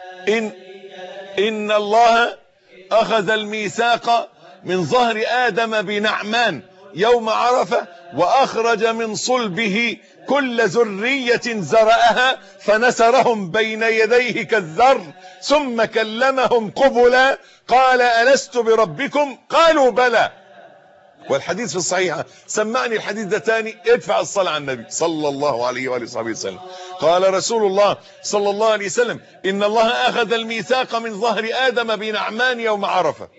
إن الله أخذ الميثاق من ظهر آدم بنعمان يوم عرفة وأخرج من صلبه كل ذرية زرعها فنسرهم بين يديه كالذر ثم كلمهم قبلا قال: ألست بربكم؟ قالوا بلى. والحديث في الصحيحة. سمعني الحديث ده تاني، ادفع الصلاة على النبي صلى الله عليه وآله وصحبه وسلم. قال رسول الله صلى الله عليه وسلم: إن الله أخذ الميثاق من ظهر آدم بنعمان يوم عرفة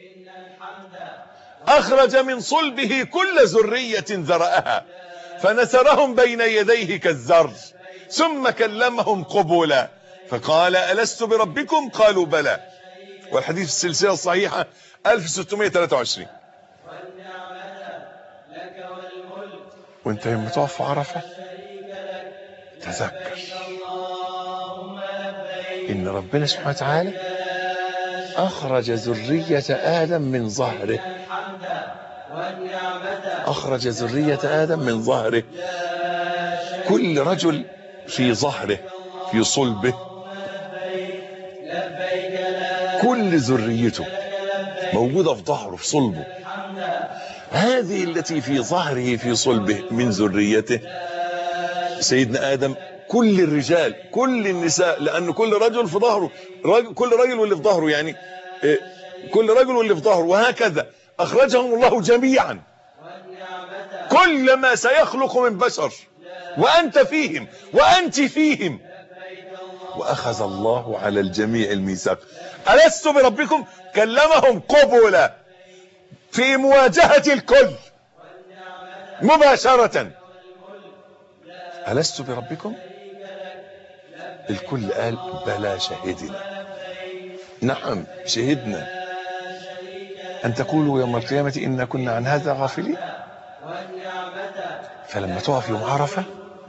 أخرج من صلبه كل ذرية ذرأها فنسرهم بين يديه كالذر ثم كلمهم قبلا فقال: ألست بربكم؟ قالوا بلى. والحديث في السلسلة الصحيحة 1623. وانت يوم تقف في عرفة تذكر ان ربنا سبحانه وتعالى اخرج ذرية آدم من ظهره. اخرج ذرية آدم من ظهره. كل رجل في ظهره في صلبه كل ذريته موجودة في ظهره في صلبه. هذه التي في ظهره في صلبه من ذريته سيدنا آدم كل الرجال كل النساء، لأن كل رجل في ظهره كل رجل واللي في ظهره يعني كل رجل واللي في ظهره، وهكذا أخرجهم الله جميعا كل ما سيخلق من بشر، وأنت فيهم وأنت فيهم، وأخذ الله على الجميع الميثاق. ألست بربكم؟ كلمهم قبلا في مواجهة الكل مباشرة. ألست بربكم؟ الكل قال بلى شهدنا. نعم شهدنا أن تقولوا يوم القيامة إنا كنا عن هذا غافلين. فلما تقف يوم عرفة،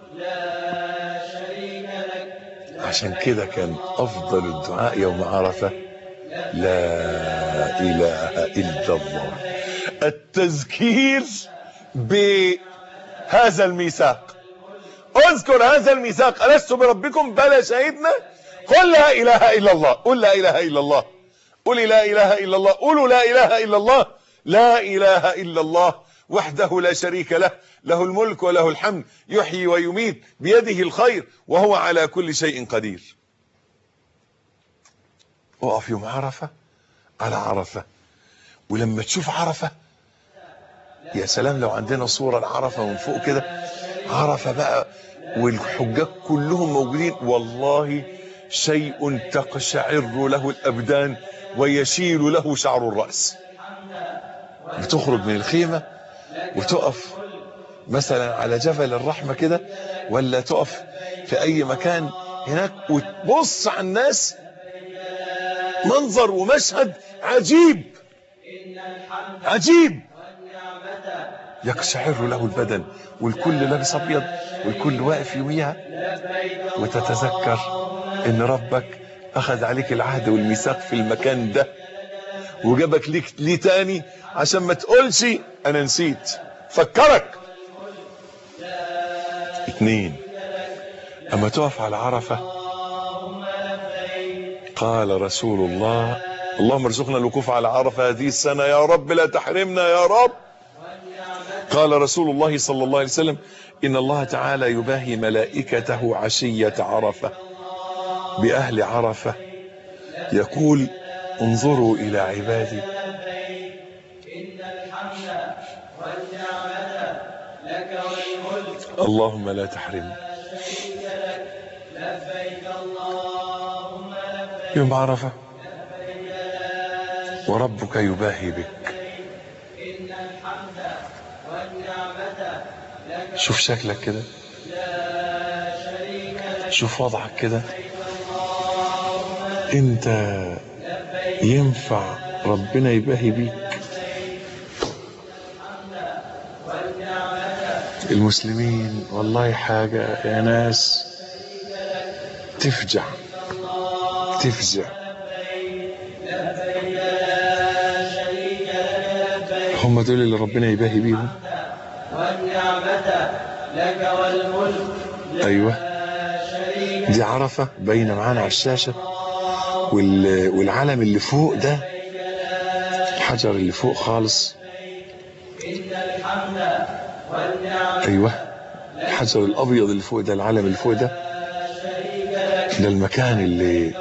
عشان كده كان أفضل الدعاء يوم عرفة لا إله إلا الله، التذكير بهذا الميثاق. اذكر هذا الميثاق، ألست بربكم؟ بلى شهدنا. قل لا إله إلا الله، قل لا إله إلا الله، قل لا إله إلا الله، قولوا لا إله إلا الله. لا إله إلا الله وحده لا شريك له، له الملك وله الحمد، يحيي ويميت، بيده الخير وهو على كل شيء قدير. وقف يوم عرفة على عرفة، ولما تشوف عرفة يا سلام لو عندنا صورة لعرفة من فوق كده، عرفة بقى والحجاج كلهم موجودين، والله شيء تقشعر له الأبدان ويشيل له شعر الرأس. بتخرج من الخيمة وتقف مثلا على جبل الرحمة كده، ولا تقف في أي مكان هناك وتبص على الناس، منظر ومشهد عجيب عجيب، يقشعر له البدن، والكل لابس أبيض والكل واقف يوميها، وتتذكر إن ربك أخذ عليك العهد والميثاق في المكان ده وجابك ليه تاني عشان ما تقولش أنا نسيت، فكرك. 2 أما تقف على عرفة قال رسول الله: اللهم ارزقنا الوقوف على عرفة هذه السنة يا رب، لا تحرمنا يا رب. قال رسول الله صلى الله عليه وسلم: إن الله تعالى يباهي ملائكته عشية عرفة بأهل عرفة، يقول: انظروا إلى عبادي اللهم لا تحرمنا. يوم عرفة وربك يباهي بك. شوف شكلك كده، شوف وضعك كده، انت ينفع ربنا يباهي بيك؟ المسلمين والله حاجة يا ناس تفجع تفزع. هم دول اللي ربنا يباهي بيهم. ايوه دي عرفة باينة معانا على الشاشة، والعلم اللي فوق ده، الحجر اللي فوق خالص، ايوه الحجر الابيض اللي فوق ده، العلم اللي فوق ده، ده المكان اللي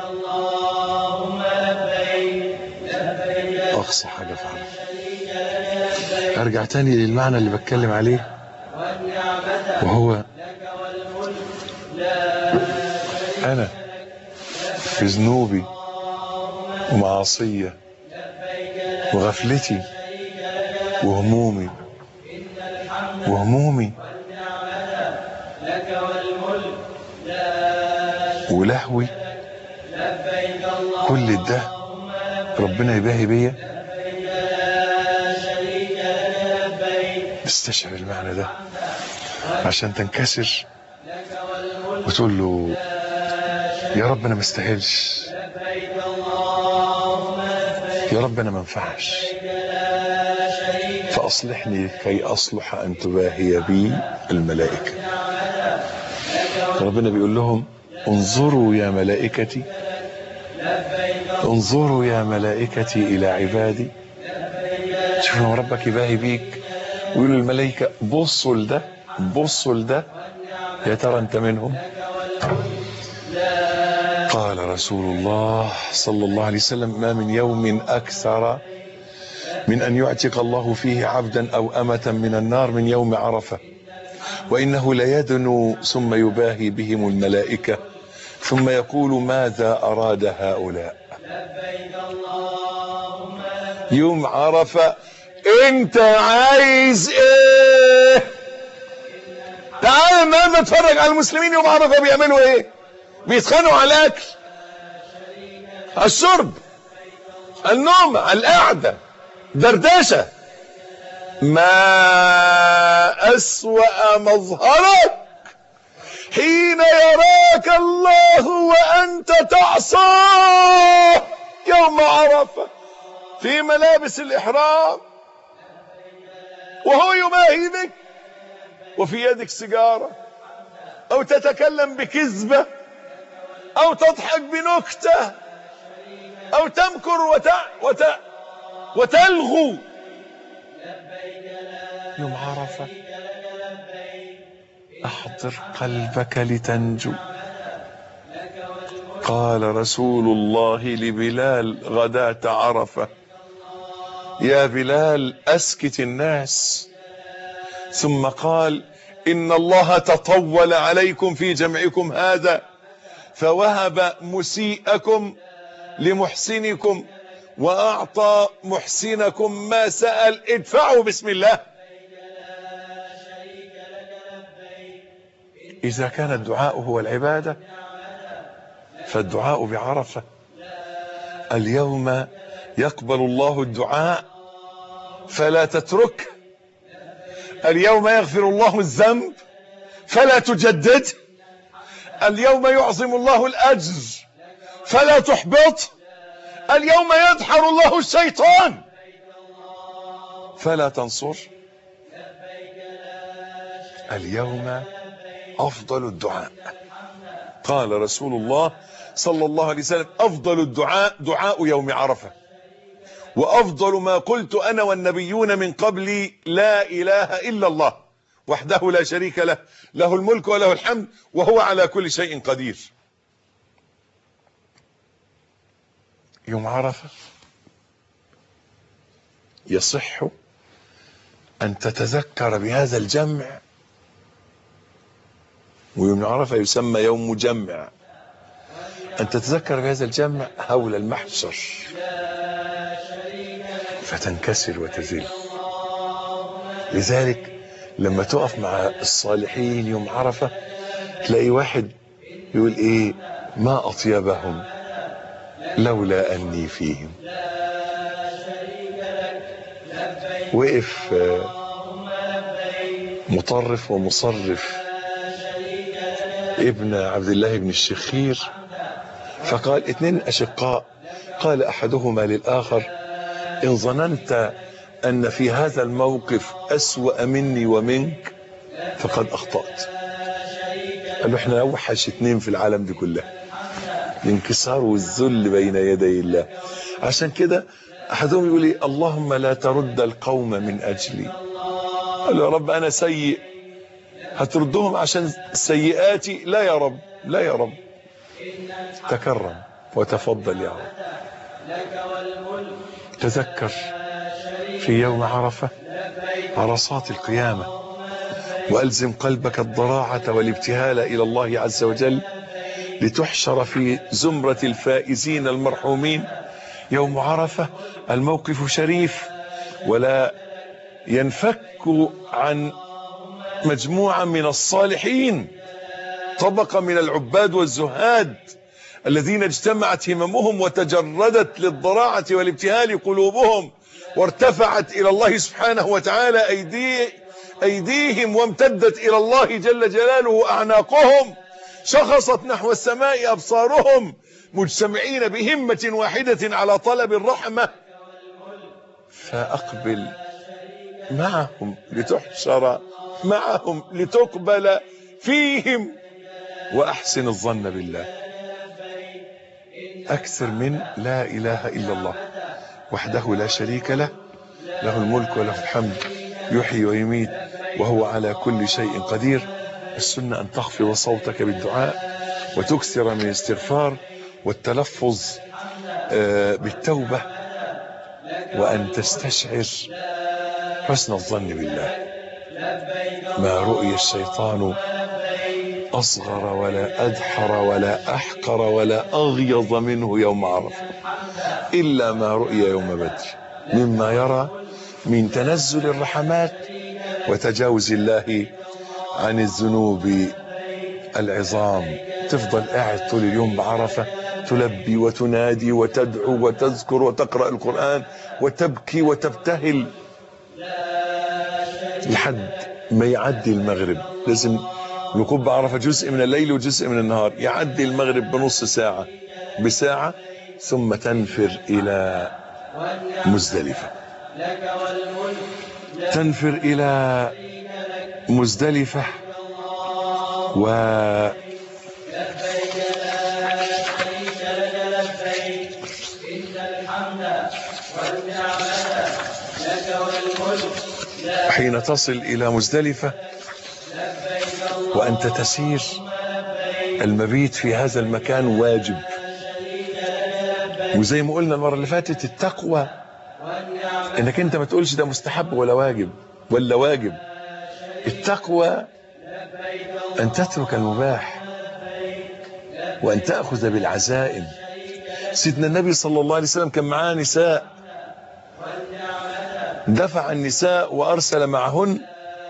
اقصى حاجة في عرفة. ارجع تاني للمعنى اللي بتكلم عليه، وهو انا في ذنوبي ومعاصية وغفلتي وهمومي ولهوي، كل ده ربنا يباهي بيا. استشعر المعنى ده عشان تنكسر وتقول له: يا رب انا ما استاهلش، يا رب انا ما انفعش، فاصلحني كي اصلح ان تباهي بي الملائكه. ربنا بيقول لهم: انظروا يا ملائكتي، انظروا يا ملائكتي الى عبادي. شوف لما ربك يباهي بيك ويقول للملائكه: بصوا لده، بصوا لده، يا ترى أنت منهم؟ قال رسول الله صلى الله عليه وسلم: ما من يوم أكثر من أن يعتق الله فيه عبدا أو أمة من النار من يوم عرفة، وإنه ليدنو ثم يباهي بهم الملائكة ثم يقول: ماذا أراد هؤلاء؟ يوم عرفة انت عايز ايه؟ تعال النهارده اتفرج على المسلمين يوم عرفة بيعملوا ايه؟ بيتخانقوا على الاكل، على الشرب، على النوم، على القعدة، دردشة. ما أسوأ مظهرك حين يراك الله وأنت تعصاه يوم عرفة في ملابس الإحرام، وهو يباهي بك وفي يدك سيجارة، أو تتكلم بكذبة، أو تضحك بنكتة، أو تمكر وتلغو. يوم عرفة أحضر قلبك لتنجو. قال رسول الله لبلال غداة عرفة: يا بلال أسكت الناس. ثم قال: إن الله تطول عليكم في جمعكم هذا فوهب مسيئكم لمحسنكم وأعطى محسنكم ما سأل، ادفعوا بسم الله. إذا كان الدعاء هو العبادة فالدعاء بعرفة. اليوم يقبل الله الدعاء فلا تتركه، اليوم يغفر الله الذنب فلا تجدد، اليوم يعظم الله الأجر فلا تحبط، اليوم يدحر الله الشيطان فلا تنصر. اليوم أفضل الدعاء. قال رسول الله صلى الله عليه وسلم: أفضل الدعاء دعاء يوم عرفة، وأفضل ما قلت أنا والنبيون من قبلي لا إله إلا الله وحده لا شريك له، له الملك وله الحمد وهو على كل شيء قدير. يوم عرفة يصح أن تتذكر بهذا الجمع، ويوم عرفة يسمى يوم مجمع، أن تتذكر بهذا الجمع هول المحشر فتنكسر وتذل. لذلك لما تقف مع الصالحين يوم عرفة تلاقي واحد يقول ايه: ما أطيبهم لولا أني فيهم. وقف مطرف ومصرف ابن عبد الله بن الشخير فقال: 2 أشقاء، قال أحدهما للآخر: إن ظننت أن في هذا الموقف أسوأ مني ومنك فقد أخطأت. قال له: احنا أوحش 2 في العالم دي كلها، الانكسار والذل بين يدي الله. عشان كده أحدهم يقول لي: اللهم لا ترد القوم من أجلي. قال له: يا رب أنا سيء، هتردهم عشان سيئاتي؟ لا يا رب، لا يا رب، تكرم وتفضل يا رب. تذكر في يوم عرفة عرصات القيامة، وألزم قلبك الضراعة والابتهال إلى الله عز وجل لتحشر في زمرة الفائزين المرحومين. يوم عرفة الموقف شريف، ولا ينفك عن مجموعة من الصالحين، طبقة من العباد والزهاد الذين اجتمعت هممهم وتجردت للضراعة والابتهال قلوبهم، وارتفعت إلى الله سبحانه وتعالى أيديهم، وامتدت إلى الله جل جلاله أعناقهم، شخصت نحو السماء أبصارهم، مجتمعين بهمة واحدة على طلب الرحمة. فأقبل معهم لتحشر معهم لتقبل فيهم، وأحسن الظن بالله. أكثر من لا إله إلا الله وحده لا شريك له، له الملك وله الحمد، يحيي ويميت وهو على كل شيء قدير. السنة أن تخفض صوتك بالدعاء وتكثر من الاستغفار والتلفظ بالتوبة، وأن تستشعر حسن الظن بالله. ما رؤي الشيطان أصغر ولا أدحر ولا أحقر ولا أغيظ منه يوم عرفة إلا ما رؤي يوم بدر، مما يرى من تنزل الرحمات وتجاوز الله عن الذنوب العظام. تفضل قاعد طول اليوم بعرفة تلبي وتنادي وتدعو وتذكر وتقرأ القرآن وتبكي وتبتهل لحد ما يعدي المغرب. لازم الوقوف بعرفة جزء من الليل وجزء من النهار. يعدي المغرب بنص ساعة بساعة ثم تنفر إلى مزدلفة. تنفر إلى مزدلفة حين تصل إلى مزدلفة وأنت تسير، المبيت في هذا المكان واجب. وزي ما قلنا المرة اللي فاتت، التقوى انك انت ما تقولش ده مستحب ولا واجب ولا واجب. التقوى ان تترك المباح وان تأخذ بالعزائم. سيدنا النبي صلى الله عليه وسلم كان معاه نساء، دفع النساء وارسل معهن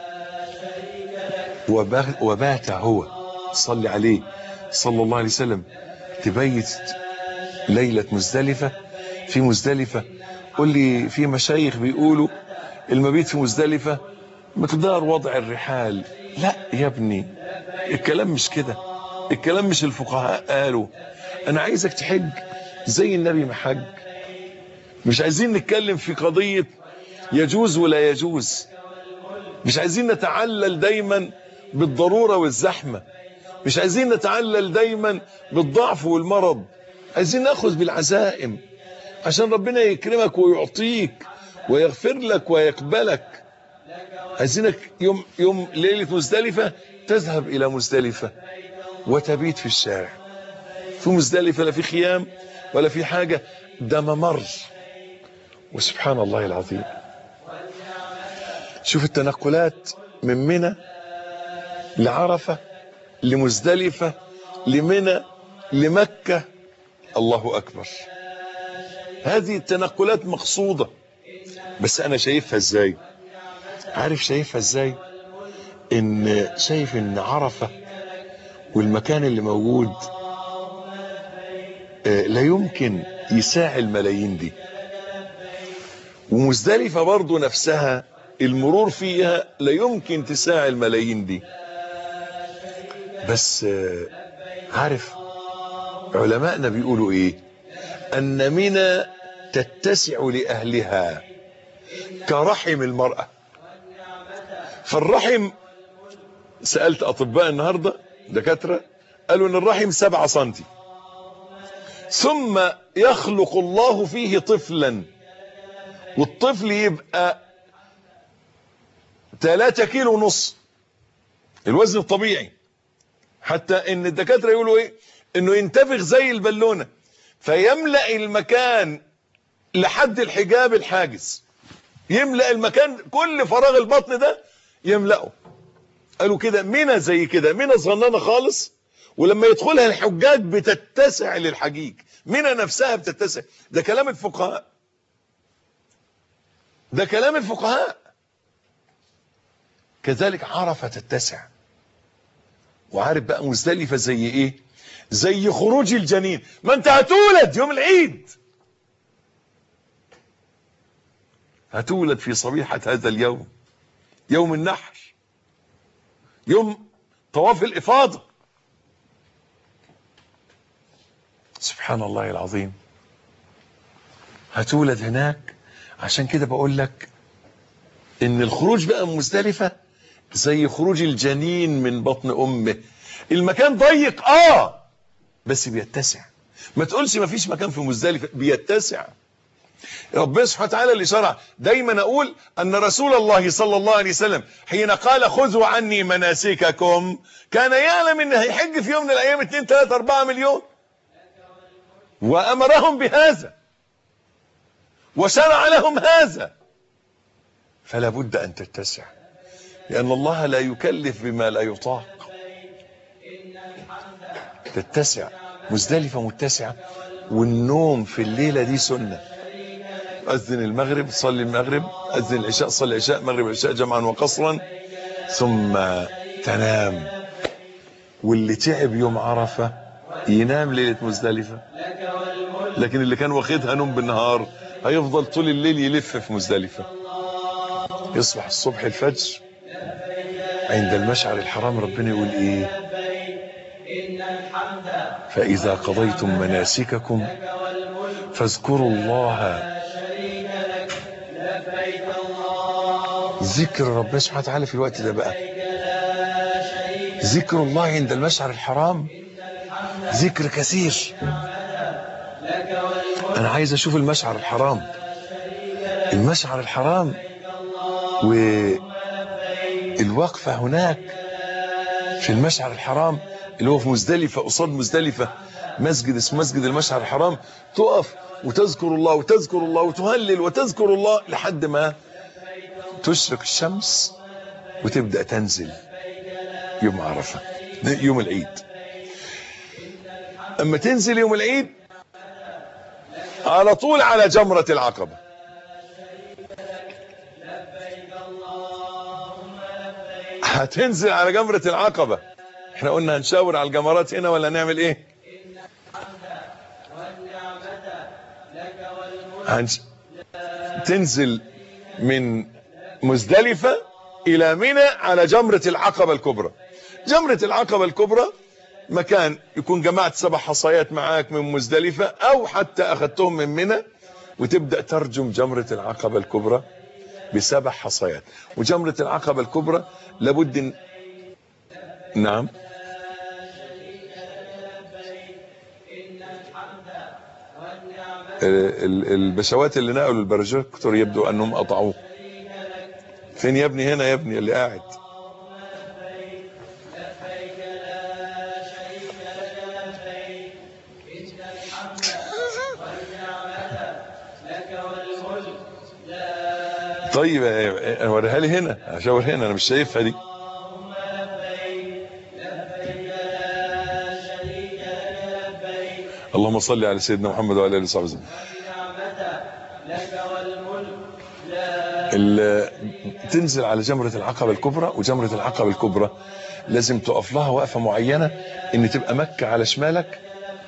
وبات هو صلي عليه صلى الله عليه وسلم تبيت ليلة مزدلفة. في مزدلفة قل لي في مشايخ بيقولوا المبيت في مزدلفة مقدار وضع الرحال. لا يا ابني، الكلام مش كده، الكلام مش الفقهاء قالوا. انا عايزك تحج زي النبي ما حج. مش عايزين نتكلم في قضية يجوز ولا يجوز، مش عايزين نتعلل دايما بالضرورة والزحمة، مش عايزين نتعلل دايما بالضعف والمرض. عايزين ناخذ بالعزائم عشان ربنا يكرمك ويعطيك ويغفر لك ويقبلك. عايزينك يوم ليلة مزدلفة تذهب إلى مزدلفة وتبيت في الشارع. في مزدلفة لا في خيام ولا في حاجة، ده ممر. وسبحان الله العظيم، شوف التنقلات من منى لعرفة لمزدلفة لمنى لمكة. الله أكبر. هذه التنقلات مقصودة، بس أنا شايفها إزاي؟ عارف شايفها إزاي؟ شايف إن عرفة والمكان اللي موجود لا يمكن يساعي الملايين دي، ومزدلفة برضو نفسها المرور فيها لا يمكن تساعي الملايين دي. بس عارف علماءنا بيقولوا ايه؟ ان منى تتسع لأهلها كرحم المرأة. فالرحم، سألت أطباء النهاردة دكاترة قالوا ان الرحم 7 سنتي، ثم يخلق الله فيه طفلا، والطفل يبقى 3 كيلو ونص الوزن الطبيعي، حتى ان الدكاترة يقولوا ايه؟ انه ينتفخ زي البالونة فيملأ المكان لحد الحجاب الحاجز، يملأ المكان، كل فراغ البطن ده يملأه. قالوا كده منى زي كده، منى صغننه خالص، ولما يدخلها الحجاج بتتسع للحجيج، منى نفسها بتتسع. ده كلام الفقهاء، ده كلام الفقهاء. كذلك عرفة تتسع. وعارف بقى مزدلفة زي ايه؟ زي خروج الجنين. ما انت هتولد يوم العيد، هتولد في صبيحة هذا اليوم، يوم النحر، يوم طواف الإفاضة. سبحان الله العظيم، هتولد هناك. عشان كده بقول لك ان الخروج بقى من مزدلفة زي خروج الجنين من بطن امه. المكان ضيق بس بيتسع. ما تقولش ما فيش مكان في مزدلفة، بيتسع. ربنا سبحانه وتعالى اللي شرع. دايما اقول ان رسول الله صلى الله عليه وسلم حين قال خذوا عني مناسككم كان يعلم ان هيحج في يوم من الايام 2 3 4 مليون، وامرهم بهذا وشرع لهم هذا، فلا بد ان تتسع، لان الله لا يكلف بما لا يطاق. تتسع. مزدلفة متسعة، والنوم في الليلة دي سنة. أذن المغرب صلي المغرب، أذن العشاء صلي العشاء، مغرب العشاء جمعا وقصرا، ثم تنام. واللي تعب يوم عرفة ينام ليلة مزدلفة، لكن اللي كان واخدها نوم بالنهار هيفضل طول الليل يلف في مزدلفة. يصبح الصبح الفجر عند المشعر الحرام ربنا يقول ايه؟ فإذا قضيتم مناسككم فاذكروا الله. ذكر ربنا سبحانه وتعالى في الوقت ده بقى، ذكر الله عند المشعر الحرام ذكر كثير. انا عايز اشوف المشعر الحرام، المشعر الحرام والوقفة هناك في المشعر الحرام اللي هو في مزدلفة. قصاد مزدلفة مسجد اسمه مسجد المشعر الحرام، تقف وتذكر الله وتذكر الله وتهلل وتذكر الله لحد ما تشرق الشمس وتبدأ تنزل يوم عرفة، يوم العيد. اما تنزل يوم العيد على طول على جمرة العقبة. هتنزل على جمرة العقبة. احنا قلنا هنشاور على الجمرات هنا ولا نعمل ايه؟ تنزل من مزدلفة الى منى على جمرة العقبة الكبرى. جمرة العقبة الكبرى مكان يكون جمعت 7 حصيات معاك من مزدلفة او حتى اخذتهم من منى، وتبدأ ترجم جمرة العقبة الكبرى ب7 حصيات. وجمرة العقبة الكبرى لابد نعم البشوات اللي نقلوا البروجيكتور يبدو انهم قطعوه. فين يا ابني؟ هنا يا ابني اللي قاعد. طيب وريها لي هنا، اشاور هنا، انا مش شايفها دي. اللهم صل على سيدنا محمد وعلى اله وصحبه وسلم. تنزل على جمرة العقبة الكبرى، وجمرة العقبة الكبرى لازم تقف لها وقفة معينة، ان تبقى مكة على شمالك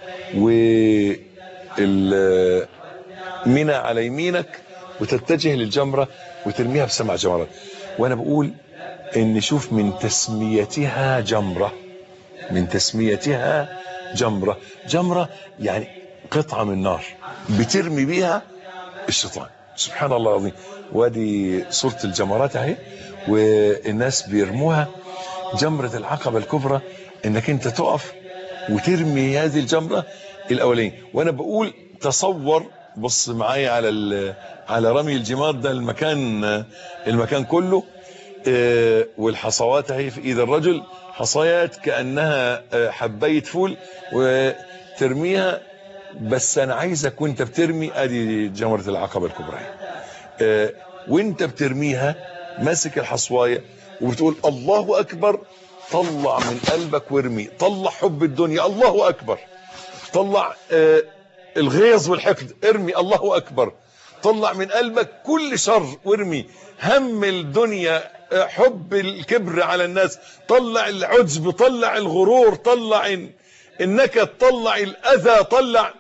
منى على يمينك، وتتجه للجمرة وترميها ب7 جمرات. وانا بقول ان شوف من تسميتها جمرة، من تسميتها جمرة. جمرة يعني قطعة من نار بترمي بيها الشيطان. سبحان الله العظيم. وادي صورة الجمرات اهي، والناس بيرموها. جمرة العقبة الكبرى انك انت تقف وترمي هذه الجمرة الاولين. وانا بقول تصور، بص معايا على رمي الجمار ده، المكان كله، والحصوات اهي في ايد الرجل، حصيات كأنها حباية فول وترميها. بس انا عايزك وانت بترمي، ادي جمرة العقبة الكبرى، وانت بترميها ماسك الحصواية وبتقول الله اكبر. طلع من قلبك وارمي، طلع حب الدنيا الله اكبر، طلع الغيظ والحقد ارمي الله اكبر، طلع من قلبك كل شر وارمي، هم الدنيا، حب الكبر على الناس، طلع العجب، طلع الغرور، طلع النكد، طلع الاذى، طلع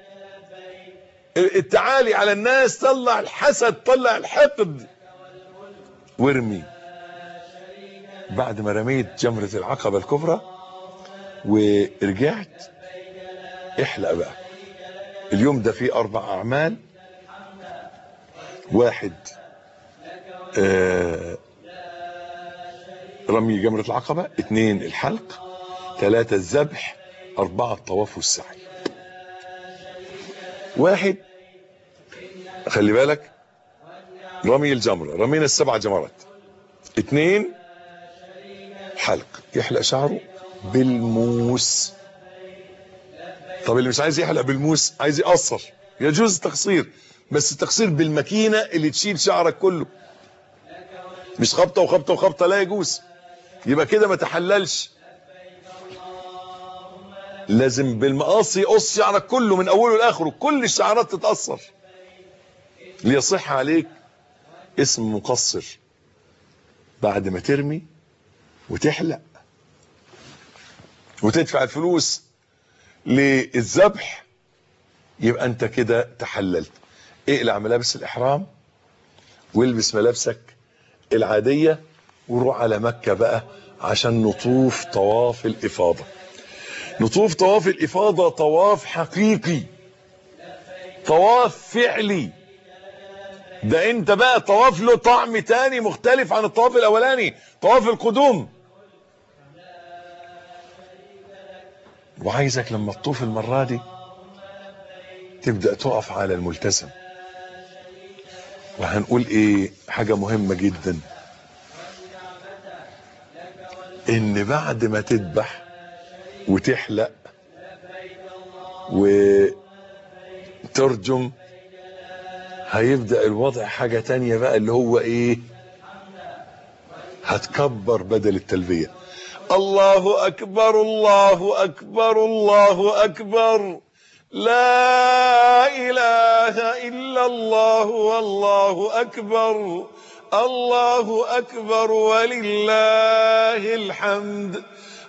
التعالي على الناس، طلع الحسد، طلع الحقد وارمي. بعد ما رميت جمرة العقبة الكبرى ورجعت، احلق بقى. اليوم ده فيه 4 أعمال. 1 رمي جمرة العقبة، 2 الحلق، 3 الذبح، 4 الطواف والسعي. 1 خلي بالك، رمي الجمرة، رمينا السبع جمرات. 2 حلق، يحلق شعره بالموس. طب اللي مش عايز يحلق بالموس، عايز يقصر، يجوز التقصير، بس التقصير بالماكينه اللي تشيل شعرك كله، مش خبطه وخبطه وخبطه، لا يجوز، يبقى كده ما تحللش. لازم بالمقص يقص شعرك كله من اوله لاخره، كل الشعرات تتقصر ليصح عليك اسم مقصر. بعد ما ترمي وتحلق وتدفع الفلوس للذبح، يبقى انت كده تحللت. اقلع ملابس الاحرام والبس ملابسك العادية وروح على مكة بقى عشان نطوف طواف الإفاضة. نطوف طواف الإفاضة طواف حقيقي، طواف فعلي. ده انت بقى طواف له طعم تاني مختلف عن الطواف الاولاني، طواف القدوم. وعايزك لما تطوف المرة دي تبدأ تقف على الملتزم. وهنقول ايه حاجة مهمة جدا، ان بعد ما تذبح وتحلق وترجم هيبدأ الوضع حاجة تانية بقى، اللي هو ايه؟ هتكبر بدل التلبية. الله اكبر الله اكبر الله اكبر، لا اله الا الله والله اكبر، الله اكبر ولله الحمد،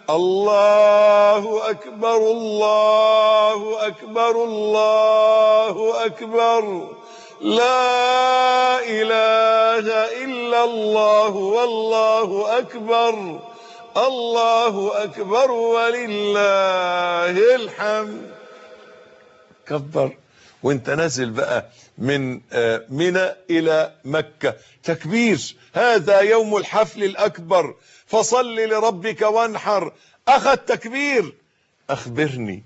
الله اكبر الله اكبر الله اكبر، لا اله الا الله والله اكبر، الله اكبر ولله الحمد. كبر وانت نازل بقى من منى الى مكة، تكبير. هذا يوم الحفل الاكبر فصل لربك وانحر. اخذ تكبير، اخبرني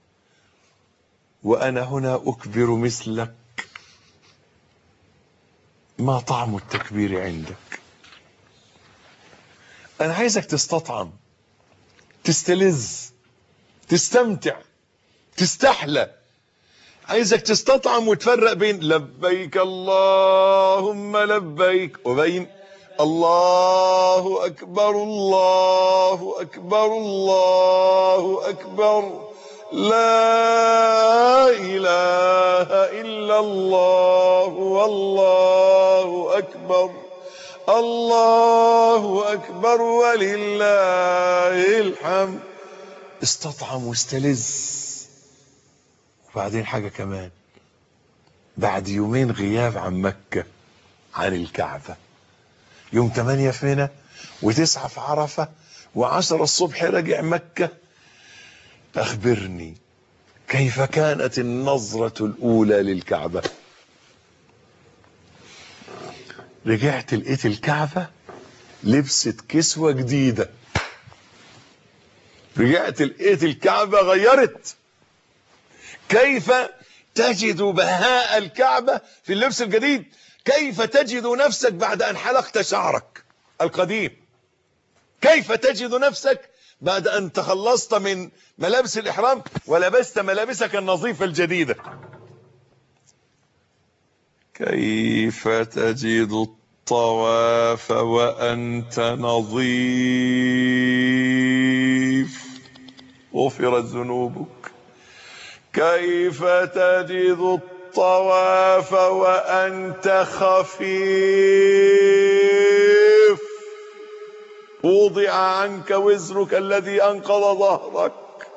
وانا هنا اكبر مثلك، ما طعم التكبير عندك؟ انا عايزك تستطعم، تستلذ، تستمتع، تستحلى. عايزك تستطعم وتفرق بين لبيك اللهم لبيك وبين الله اكبر الله اكبر الله اكبر، لا اله الا الله والله اكبر، الله اكبر ولله الحمد. استطعم واستلذ. وبعدين حاجة كمان، بعد يومين غياب عن مكة، عن الكعبة، يوم 8 في منى و9 في عرفة و10 الصبح راجع مكة، أخبرني كيف كانت النظرة الأولى للكعبة؟ رجعت لقيت الكعبة لبست كسوة جديدة، رجعت لقيت الكعبة غيرت. كيف تجد بهاء الكعبة في اللبس الجديد؟ كيف تجد نفسك بعد أن حلقت شعرك القديم؟ كيف تجد نفسك بعد أن تخلصت من ملابس الإحرام ولبست ملابسك النظيفة الجديدة؟ كيف تجد الطواف وأنت نظيف غفرت ذنوبك؟ كيف تجد الطواف وأنت خفيف وضع عنك وزرك الذي أنقض ظهرك؟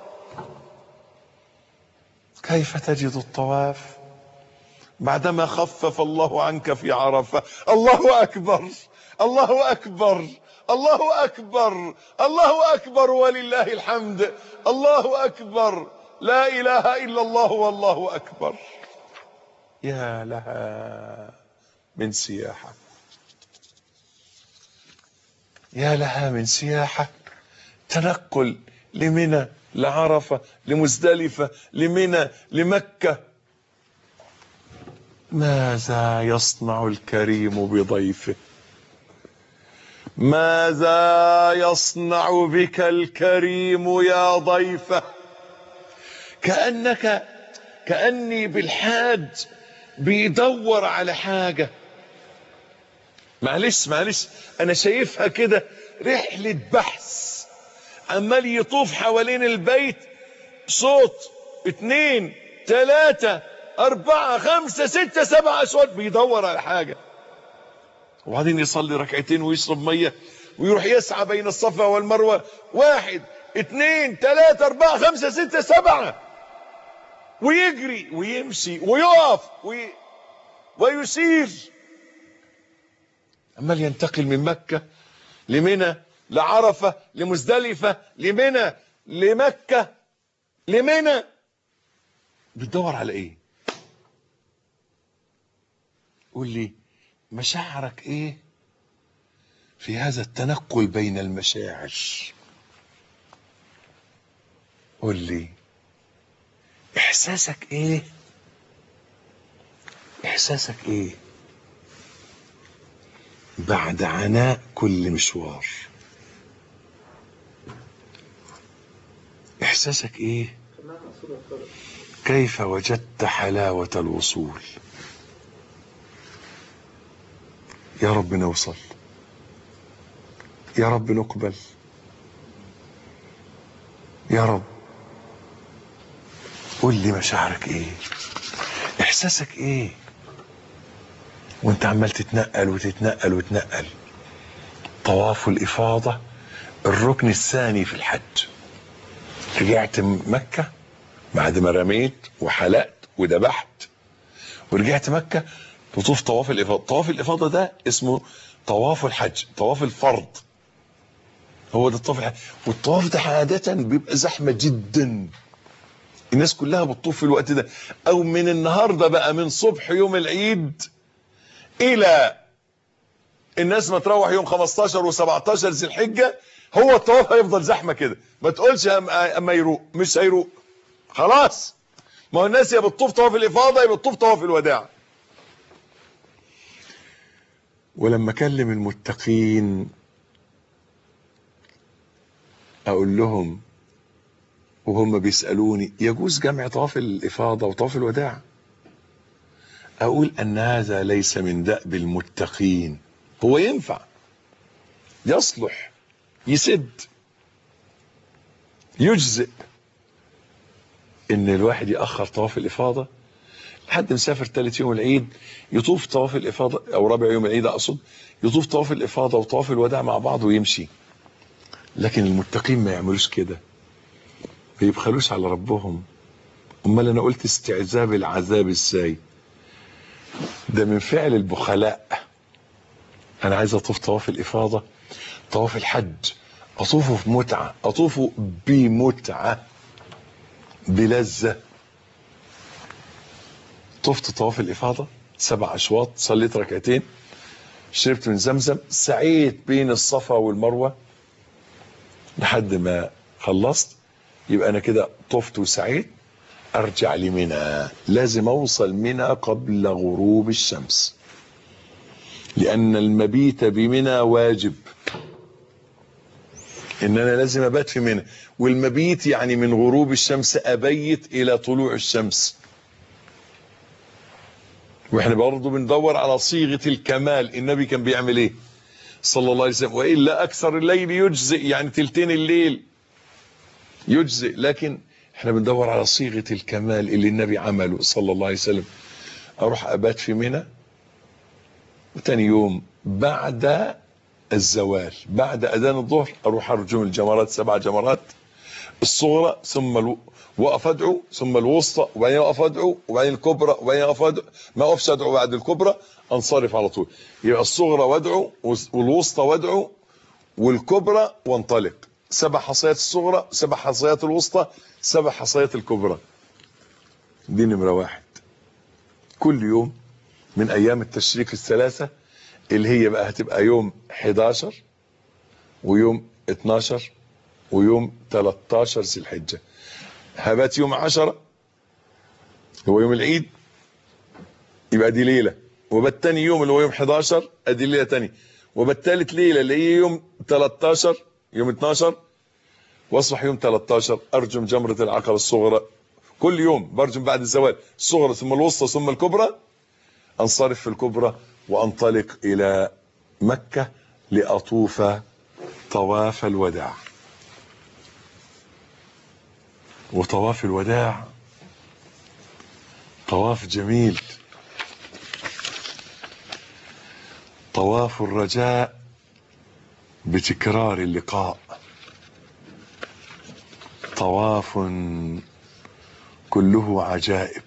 كيف تجد الطواف بعدما خفف الله عنك في عرفة؟ الله أكبر الله أكبر الله أكبر الله أكبر ولله الحمد، الله أكبر، لا إله إلا الله والله أكبر. يا لها من سياحة، يا لها من سياحة. تنقل لمنى لعرفة لمزدلفة لمنى لمكة، ماذا يصنع الكريم بضيفه؟ ماذا يصنع بك الكريم يا ضيفه؟ كأني بالحاج بيدور على حاجة. معلش انا شايفها كده رحلة بحث، عمال يطوف حوالين البيت، صوت 2 3 4 5 6 7 أصوات، بيدور على حاجة. وبعدين يصلي ركعتين ويشرب مية ويروح يسعى بين الصفا والمروة، 1 2 3 4 5 6 7، ويجري ويمشي ويقف ويسير، عمال ينتقل من مكة لمنى لعرفة لمزدلفة لمنى لمكة لمنى. بتدور على ايه؟ قول لي مشاعرك ايه في هذا التنقل بين المشاعر؟ قول لي احساسك ايه؟ احساسك ايه بعد عناء كل مشوار؟ احساسك ايه؟ كيف وجدت حلاوة الوصول؟ يا رب نوصل، يا رب نقبل، يا رب. قول لي مشاعرك ايه؟ احساسك ايه وانت عمال تتنقل وتتنقل وتنقل؟ طواف الإفاضة الركن الثاني في الحج. رجعت مكة بعد ما رميت وحلقت وذبحت، ورجعت مكة تطوف طواف الإفاضة. طواف الإفاضة ده اسمه طواف الحج، طواف الفرض، هو ده الطواف الحج. والطواف ده عادة بيبقى زحمة جدا، الناس كلها بتطوف في الوقت ده، او من النهارده بقى من صبح يوم العيد الى الناس ما تروح يوم 15 و17 ذي الحجه، هو الطواف هيفضل زحمه كده. ما تقولش اما يروق، مش هيروق خلاص. ما هو الناس يا بتطوف طواف الافاضه يا بتطوف طواف الوداع. ولما اكلم المتقين اقول لهم وهم بيسألوني يجوز جمع طواف الإفاضة وطواف الوداع؟ أقول أن هذا ليس من دأب المتقين. هو ينفع، يصلح، يسد، يجزئ إن الواحد يأخر طواف الإفاضة لحد مسافر 3 يوم العيد، يطوف طواف الإفاضة، أو 4 يوم العيد أقصد، يطوف طواف الإفاضة وطواف الوداع مع بعض ويمشي. لكن المتقين ما يعملوش كده، ما يبخلوش على ربهم. امال انا قلت استعذاب العذاب ازاي؟ ده من فعل البخلاء. انا عايز اطوف طواف الافاضه، طواف الحج، اطوفه في متعه، اطوفه بمتعه بلذه. طفت طواف الافاضه 7 أشواط، صليت ركعتين، شربت من زمزم، سعيت بين الصفا والمروه لحد ما خلصت. يبقى انا كده طفت وسعيت، ارجع لمنى. لازم اوصل منى قبل غروب الشمس، لان المبيت بمنى واجب، ان انا لازم ابات في منى. والمبيت يعني من غروب الشمس ابيت الى طلوع الشمس. واحنا برضه بندور على صيغة الكمال. النبي كان بيعمل ايه صلى الله عليه وسلم؟ والا اكثر الليل يجزئ، يعني تلتين الليل يجزئ، لكن احنا بندور على صيغة الكمال اللي النبي عمله صلى الله عليه وسلم. اروح ابات في منى، وتاني يوم بعد الزوال بعد اذان الظهر اروح ارجم الجمرات، 7 جمرات، الصغرى ثم واقف ادعو، ثم الوسطى، وبعدين اقف ادعو، وبعدين الكبرى، وبعدين اقف ادعو، ما اقفش ادعو بعد الكبرى، انصرف على طول. يبقى الصغرى وادعو، والوسطى وادعو، والكبرى وانطلق. 7 حصيات الصغرى، 7 حصيات الوسطى، 7 حصيات الكبرى. دي نمرة 1. كل يوم من ايام التشريق ال3 اللي هي بقى هتبقى يوم 11 ويوم 12 ويوم 13 ذي الحجة. هبات يوم 10 هو يوم العيد، يبقى دي ليلة. وبات تاني يوم اللي هو يوم 11 ادي ليلة تاني. وبات تالت ليلة اللي هي يوم 13 يوم 12 واصبح يوم 13 ارجم جمرة العقبة الصغرى. كل يوم برجم بعد الزوال الصغرى ثم الوسطى ثم الكبرى. انصرف في الكبرى وانطلق الى مكة لاطوف طواف الوداع. وطواف الوداع طواف جميل، طواف الرجاء بتكرار اللقاء، طواف كله عجائب،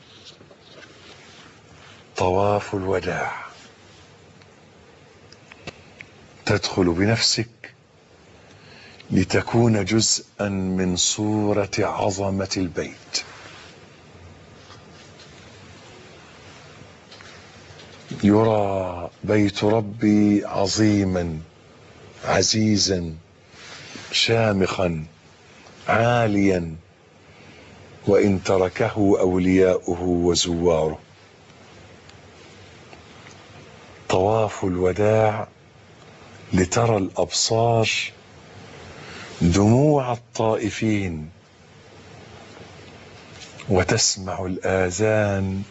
طواف الوداع. تدخل بنفسك لتكون جزءا من صورة عظمة البيت. يرى بيت ربي عظيما عزيزا شامخا عاليا، وإن تركه أولياؤه وزواره. طواف الوداع لترى الأبصار دموع الطائفين، وتسمع الآذان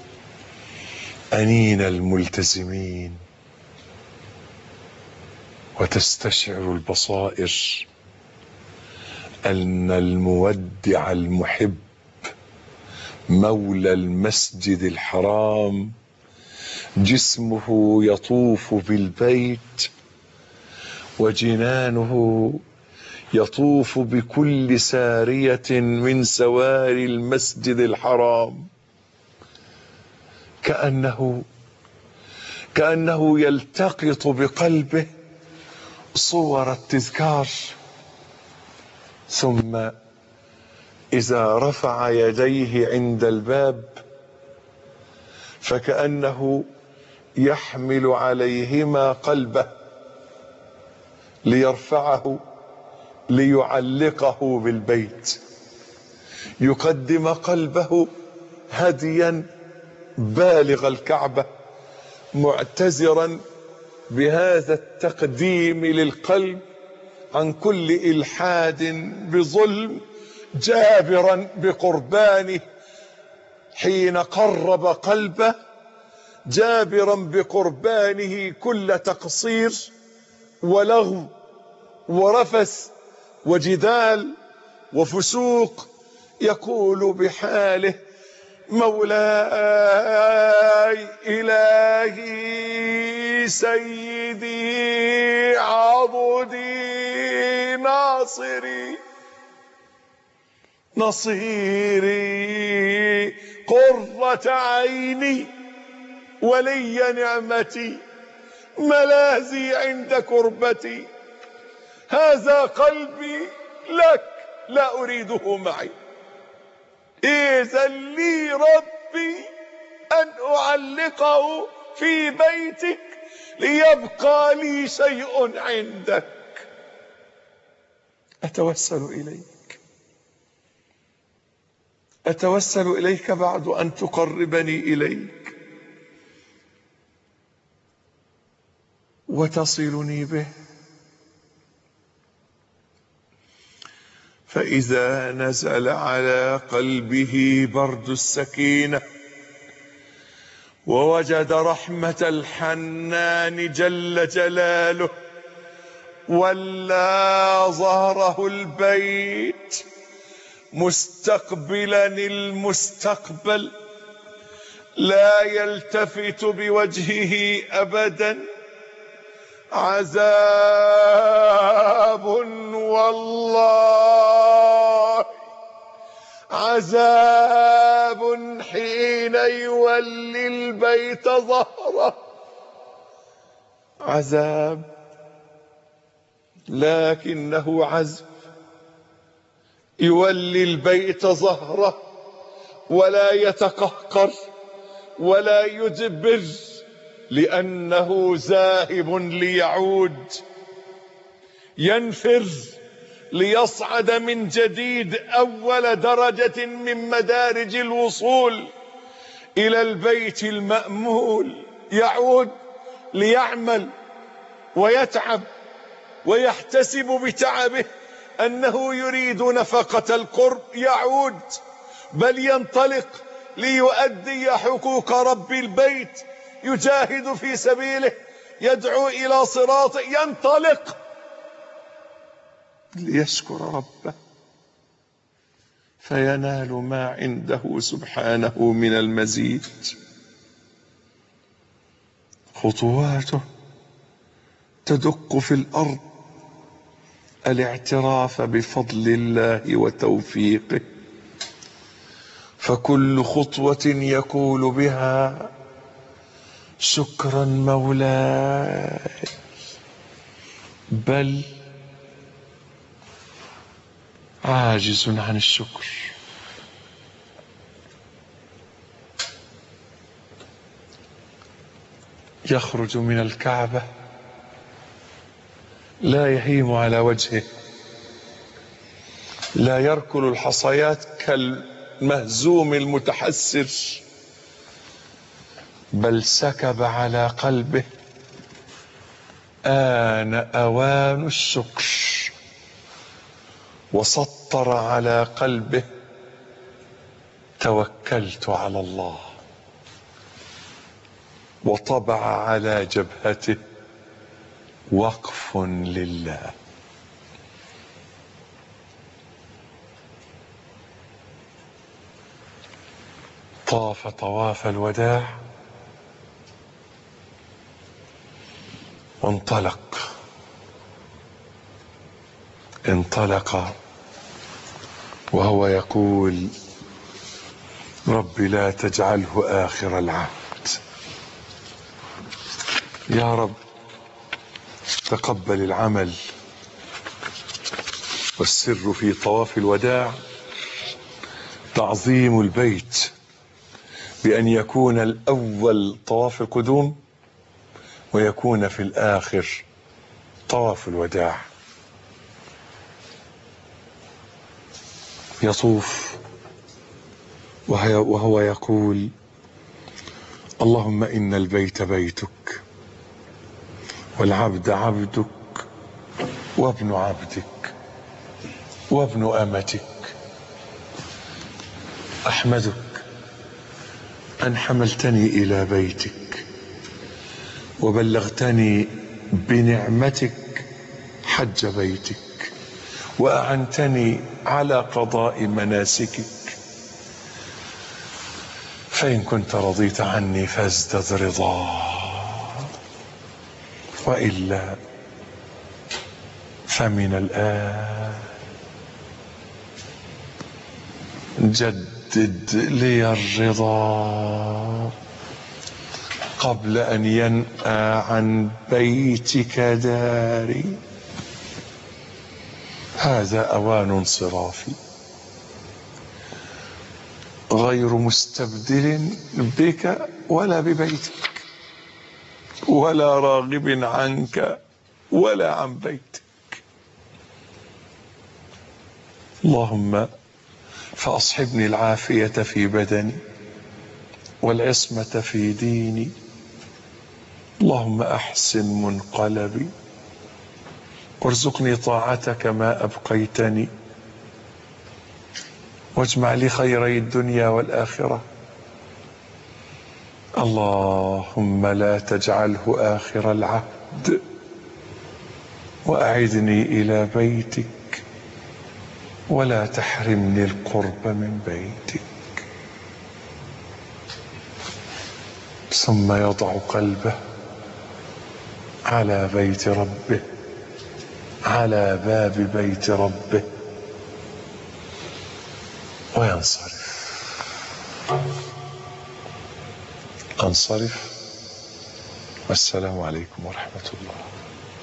أنين الملتزمين، وتستشعر البصائر أن المودع المحب مولى المسجد الحرام جسمه يطوف بالبيت، وجنانه يطوف بكل سارية من سواري المسجد الحرام، كأنه يلتقط بقلبه صور التذكار. ثم إذا رفع يديه عند الباب فكأنه يحمل عليهما قلبه ليرفعه ليعلقه بالبيت، يقدم قلبه هديا بالغ الكعبة، معتذرا بهذا التقديم للقلب عن كل إلحاد بظلم، جابرا بقربانه حين قرب قلبه، جابرا بقربانه كل تقصير ولغو ورفث وجدال وفسوق، يقول بحاله: مولاي إلهي سيدي عبدي ناصري نصيري قرة عيني ولي نعمتي ملاذي عند كربتي، هذا قلبي لك لا أريده معي، إذا لي ربي أن أعلقه في بيتك ليبقى لي شيء عندك. أتوسل إليك بعد أن تقربني إليك وتصلني به. فإذا نزل على قلبه برد السكينة ووجد رحمة الحنان جل جلاله، ولى ظهره البيت مستقبلا المستقبل، لا يلتفت بوجهه أبدا. عذاب والله، عذاب حين يولي البيت ظهره، عذاب لكنه عزم. يولي البيت ظهره ولا يتقهقر ولا يدبر، لأنه ذاهب ليعود، ينفر ليصعد من جديد أول درجة من مدارج الوصول إلى البيت المأمول، يعود ليعمل ويتعب ويحتسب بتعبه أنه يريد نفقة القرب، يعود بل ينطلق ليؤدي حقوق رب البيت، يجاهد في سبيله، يدعو إلى صراطه، ينطلق ليشكر ربه فينال ما عنده سبحانه من المزيد. خطواته تدق في الأرض الاعتراف بفضل الله وتوفيقه، فكل خطوة يقول بها شكرا مولاي، بل عاجز عن الشكر. يخرج من الكعبة لا يهيم على وجهه، لا يركل الحصيات كالمهزوم المتحسر، بل سكب على قلبه آن أوان الشكر، وسطر على قلبه توكلت على الله، وطبع على جبهته وقف لله. طاف طواف الوداع وانطلق وهو يقول رب لا تجعله آخر العهد. يا رب تقبل العمل. والسر في طواف الوداع تعظيم البيت، بأن يكون الأول طواف القدوم ويكون في الآخر طواف الوداع. يطوف وهو يقول اللهم إن البيت بيتك والعبد عبدك وابن عبدك وابن أمتك، أحمدك أن حملتني إلى بيتك وبلغتني بنعمتك حج بيتك وأعنتني على قضاء مناسكك، فإن كنت رضيت عني فازدد رضا، وإلا فمن الآن جدد لي الرضا قبل أن ينأى عن بيتك داري. هذا أوان انصرافي، غير مستبدل بك ولا ببيتك، ولا راغب عنك ولا عن بيتك. اللهم فأصحبني العافية في بدني والعصمة في ديني. اللهم أحسن منقلبي وارزقني طاعتك ما أبقيتني، واجمع لي خيري الدنيا والآخرة. اللهم لا تجعله آخر العهد، وأعدني إلى بيتك ولا تحرمني القرب من بيتك. ثم يضع قلبه على بيت ربه، على باب بيت ربه، وينصرف. انصرف، والسلام عليكم ورحمة الله.